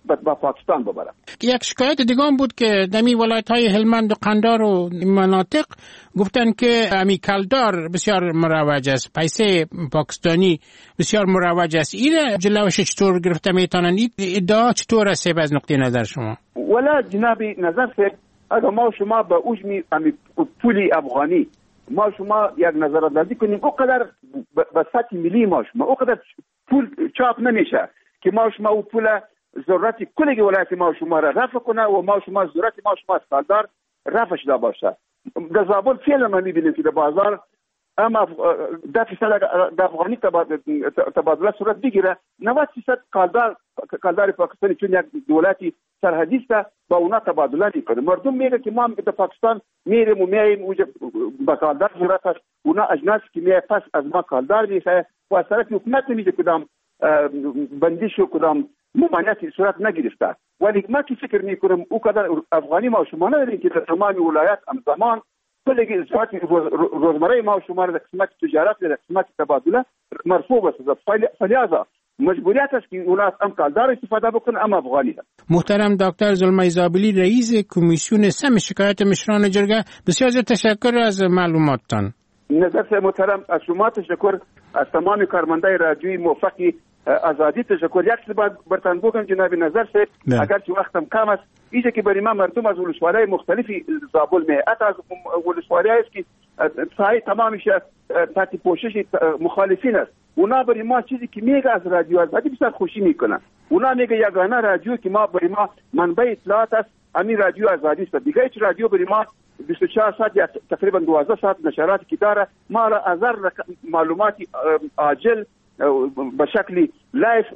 با پاکستان ببره. یک شکایت دیگه هم بود که دمی ولایت های هلمند و قندار و مناطق گفتن که امی کلدار بسیار مروج است، پیسه پاکستانی بسیار مروج است. این جلوش چطور گرفته میتونن؟ این ادعا چطور است از نقطه نظر شما؟ ولا جناب نظر سه اگر ما شما به اوجمی امی پولی افغانی ما شما یک نظراندازی کنیم اوقدر به سطح ملی ما شما اوقدر پول چاپ نمیشه که ما شما او پول ضرورت کل ولایت ما شما را رفع کنه و ما شما ضرورت ما شما استاندار رفع شده باشه. در زابل فعلا ما میبینیم که در بازار اما ده فیصد در افغانی تبادله صورت بگیره، نود فیصد کالدار کالدار پاکستانی چون یک دولتی سرحدی است با اونا تبادله میکنه. مردم میگه که ما در پاکستان میریم و میایم با کالدار ضرورت است، اونا اجناس که میای پس از ما کالدار میخواه و از طرف حکومت نمیده کدام بندیش و کدام ممانعتی صورت نگرفته. ولی ما که فکر میکنم او قدر افغانی ما شما نداریم که در تمام ولایت همزمان کل روزمره ما شما در قسمت تجارت در قسمت تبادله مرفوع است. فلذا مجبوریت است که اونا هم کالدار استفاده بکنن اما افغانی ده. محترم دکتر زلمای زابلی رئیس کمیسیون سم شکایت مشران جرگه، بسیار زیاد تشکر از معلوماتتان. نظر محترم از شما تشکر، از تمام کارمندای رادیویی موفقی آزادی تشکر. یک چیز باید برتن بگم جناب نظر سه اگر چه وقتم کم است، اینجا که برای ما مردم از ولسوالی‌های مختلفی زابل می حتی از ولسوالی‌هایی است که ساحه تمامش تحت پوشش مخالفین است، اونا برای ما چیزی که میگه از رادیو آزادی بسیار خوشی میکنن. اونا میگه یگانه رادیو که ما برای ما منبع اطلاعات است همین رادیو آزادی است. دیگه هیچ رادیو برای ما بیست و چهار ساعت یا تقریبا دوازده ساعت نشراتی که داره ما را هزار معلوماتی عاجل به شکل لایف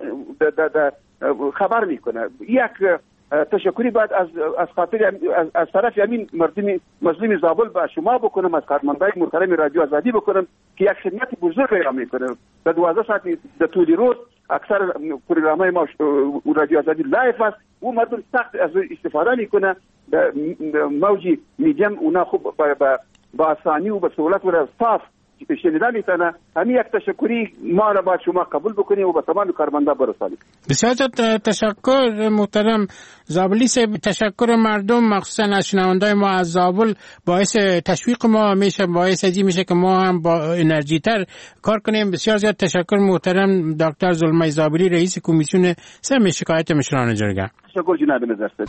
خبر میکنه. یک تشکری بعد از از خاطر از, از طرف همین مردم مظلوم زابل به شما بکنم، از کارمندای محترم رادیو آزادی بکنم که یک خدمت بزرگ را میکنه. در دوازده ساعت در طول روز اکثر پروگرام‌های ما رادیو آزادی لایف است و مردم سخت از استفاده میکنه. موجی میدیم اونا خوب با با آسانی و به سهولت و صاف شنیدن میتونه. همین یک تشکری ما را باید شما قبول بکنیم و به تمام کارمندا برسانیم. بسیار تشکر محترم زابلی صاحب. تشکر مردم مخصوصا از شنوندای ما از زابل باعث تشویق ما میشه، باعث ازی میشه که ما هم با انرژی تر کار کنیم. بسیار زیاد تشکر محترم دکتر زلمای زابلی رئیس کمیسیون سم شکایت مشران جرگه. تشکر جناب نظر سید.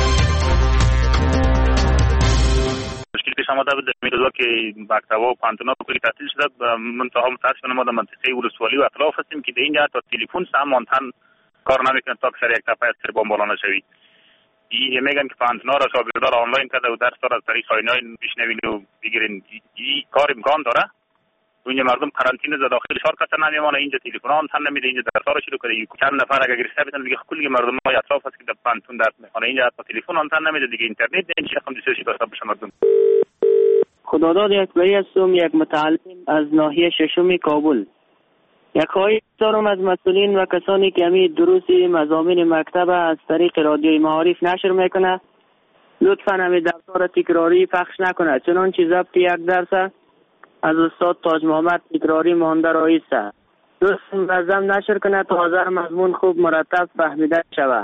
مشکلی پیش آمده بود در روزا که مکتب‌ها و پانتونا کلی تعطیل شده. منتها متاسفانه ما در منطقه ولسوالی و اطراف هستیم که در اینجا تا تلفن سم آنتن کار نمیکنه تا که سر یک دفعه از سر بام بالا نشوید. این میگن که پانتونا را شاگردان آنلاین کرده و درس داره از طریق آنلاین بشنوین و بگیرین. این کار امکان داره. اونجا مردم قرنطینه ز داخل شهر کسا نمیمونه، اینجا تلفن آنتن نمیده، اینجا درس‌ها رو شروع کرده. چند نفر اگه گرفته بتن دیگه کلی مردم های اطراف هست که در پانتون درس میخونه، اینجا تا تلفن آنتن نمیده دیگه، اینترنت نمیشه هم دیسش داشته باشه مردم. خداداد اکبری هستم، یک متعلم از ناحیه ششم کابل. یک خواهش دارم از مسئولین و کسانی که همین دروس مضامین مکتب از طریق رادیوی معارف نشر میکنه لطفاً همین درس‌ها را تکراری پخش نکنه، چنانچه ضبط یک درس از استاد تاج محمد تکراری مانده رایست است. دوست منظم نشر کنه تا حاضر مضمون خوب مرتب فهمیده شود.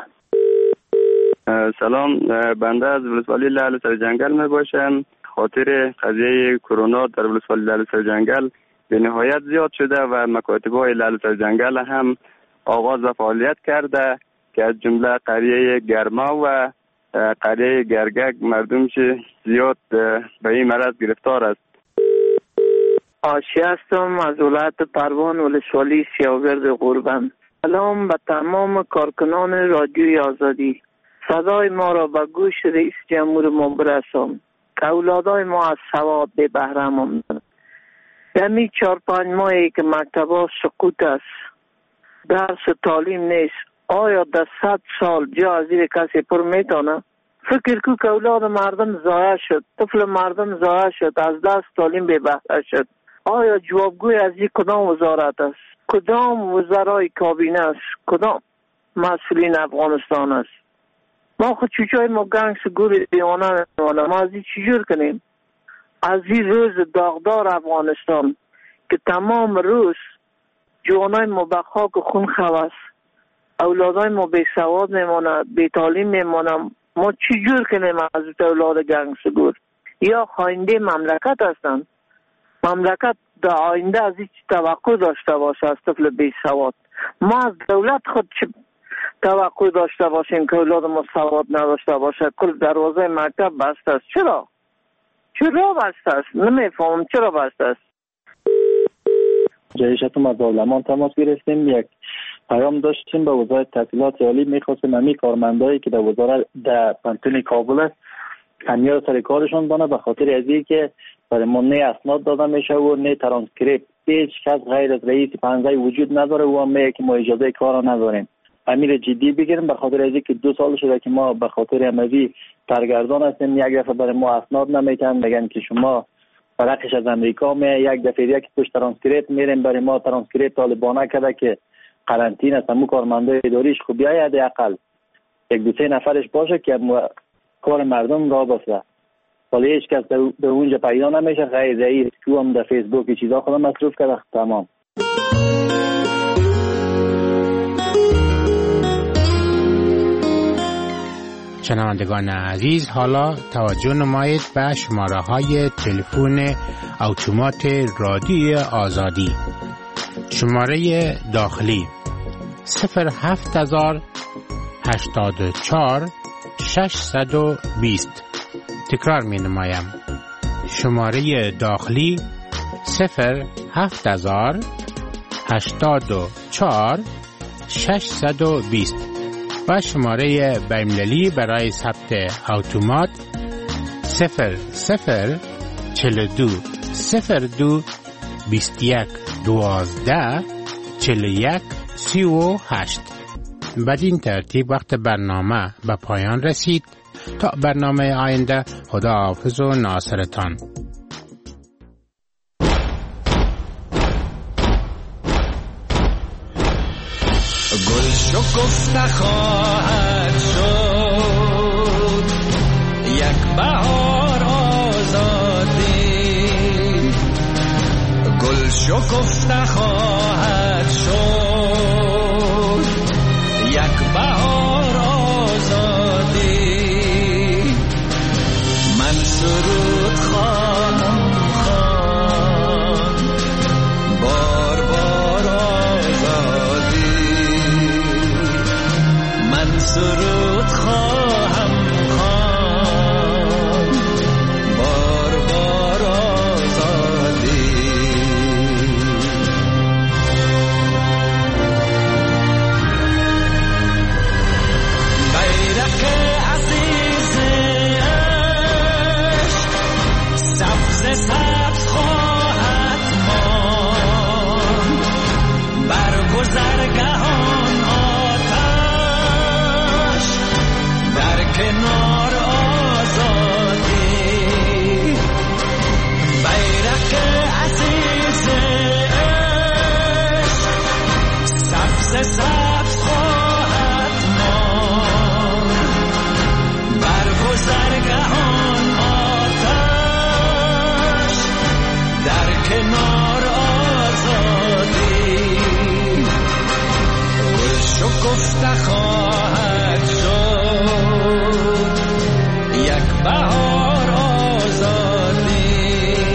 سلام، بنده از ولسوالی لعل سر جنگل می باشم. خاطر قضیه کرونا در ولسوالی لعل سر جنگل به نهایت زیاد شده و مکاتب‌های لعل سر جنگل هم آغاز و فعالیت کرده که از جمله قریه گرما و قریه گرگک مردمش زیاد به این مرض گرفتار است. آشی هستم از ولایت پروان ولسوالی سیاگرد غربم. سلام به تمام کارکنان رادیوی آزادی. صدای ما را به گوش رئیس جمهور ما برسان که اولادای ما از سواد به بهره ماندند. دمی چهار پنج ماهی که مکتبا سقوط است، درس تعلیم نیست، آیا در صد سال جا از این کسی پر میتونه؟ فکر کو که اولاد مردم ضایع شد، طفل مردم ضایع شد، از دست تعلیم به بهره شد. آیا جوابگوی از این کدام وزارت است؟ کدام وزرای کابینه است؟ کدام مسئولین افغانستان است؟ ما خود چوچای ما گنگ سگور دیوانه نمانه، ما از این چجور کنیم؟ از این روز داغدار افغانستان که تمام روز جوانای ما به خاک خون خواست، اولادای ما بی سواد میمانه، بی تعلیم میمانه. ما چی جور کنیم از اولاد گنگسگور؟ یا خاینده مملکت هستند. مملکت در آینده از هیچ توقع داشته باشه از طفل بی سواد. ما از دولت خود چه توقع داشته باشیم که اولاد ما سواد نداشته باشه؟ کل دروازه مکتب بسته است. چرا؟ چرا بسته است؟ نمیفهمم چرا بسته است. جایشتون از دولمان تماس گرفتیم، یک پیام داشتیم به وزارت تحصیلات عالی. میخواستیم همی کارمندایی که در وزارت در پانتون کابل است همیار سر کارشون بانه، به خاطر از این که برای ما نه اسناد داده میشه و نه ترانسکریپت. هیچ کس غیر از رئیس پنزه وجود نداره و هم که ما اجازه کار نداریم. امیر جدی بگیریم به خاطر از که دو سال شده که ما به خاطر اموی سرگردان هستیم. یک دفعه برای ما اسناد نمیتن، میگن که شما فرقش از امریکا می. یک دفعه یک توش ترانسکریپت میریم برای ما ترانسکریپت طالبانه کرده که قرنطینه است. همون کارمنده اداریش خوب بیاید اقل یک دو سه نفرش باشه که کار مردم را بسته، ولی هیچ کس در اونجا پیدا نمیشه غیر رئیس که هم در فیسبوک چیزا خودم مصروف کرده. تمام. شنوندگان عزیز، حالا توجه نمایید به شماره های تلفن اتومات رادیوی آزادی. شماره داخلی صفر هفت هزار هشتاد و چهار ششصد و بیست. تکرار می نمایم. شماره داخلی صفر هفت هزار هشتاد و چهار ششصد و بیست و شماره بین‌المللی برای ثبت اتومات صفر صفر چهل و دو صفر دو بیست و یک دوازده چهل و یک سی و هشت. بدین ترتیب وقت برنامه به پایان رسید. تا برنامه آینده، خدا حافظ و ناصرتان. گل شکفته خواهد شد یک بهار آزادی، گل شکفته خواهد شد یک بهار آزادی. من سرود خواهم خواند بار بار آزادی، من سرود خواهم خواند بار بار آزادی. بیرق عزیز عشق سبز سبز خواهد ماند، بر گذرگهان آتش در کنار آزادی. بیرق عزیز عشق سبز سبز خواهد ماند، بر گذرگهان آتش در کنار آزادی. گل شکفته خواهد شد یک بهار آزادی،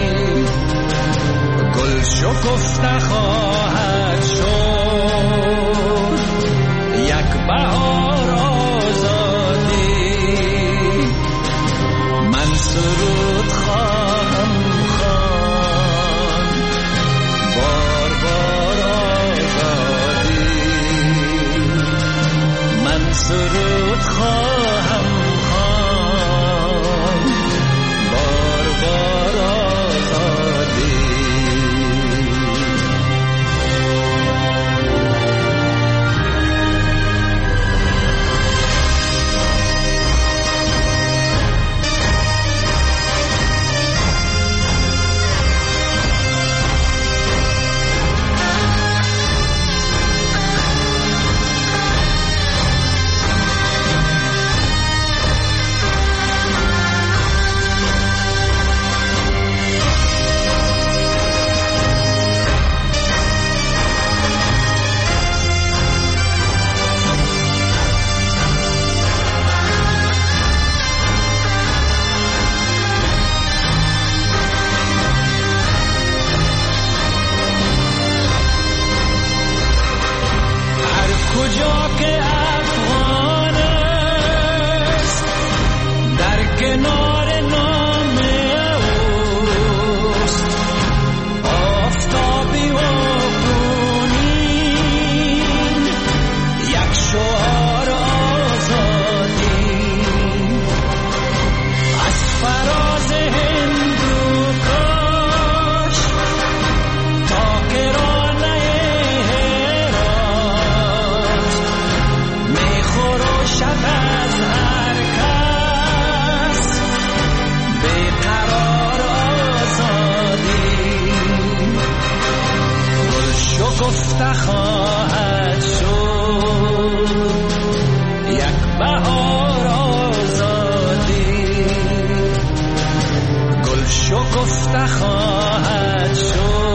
گل شکفته خواهد شد یک بهار آزادی. من سرود خواهم خواند بار بار آزادی، من سرود خواهم خواند بار بار آزادی. شکفته خواهد شد، یک بهار آزادی گل شکفته خواهد شد.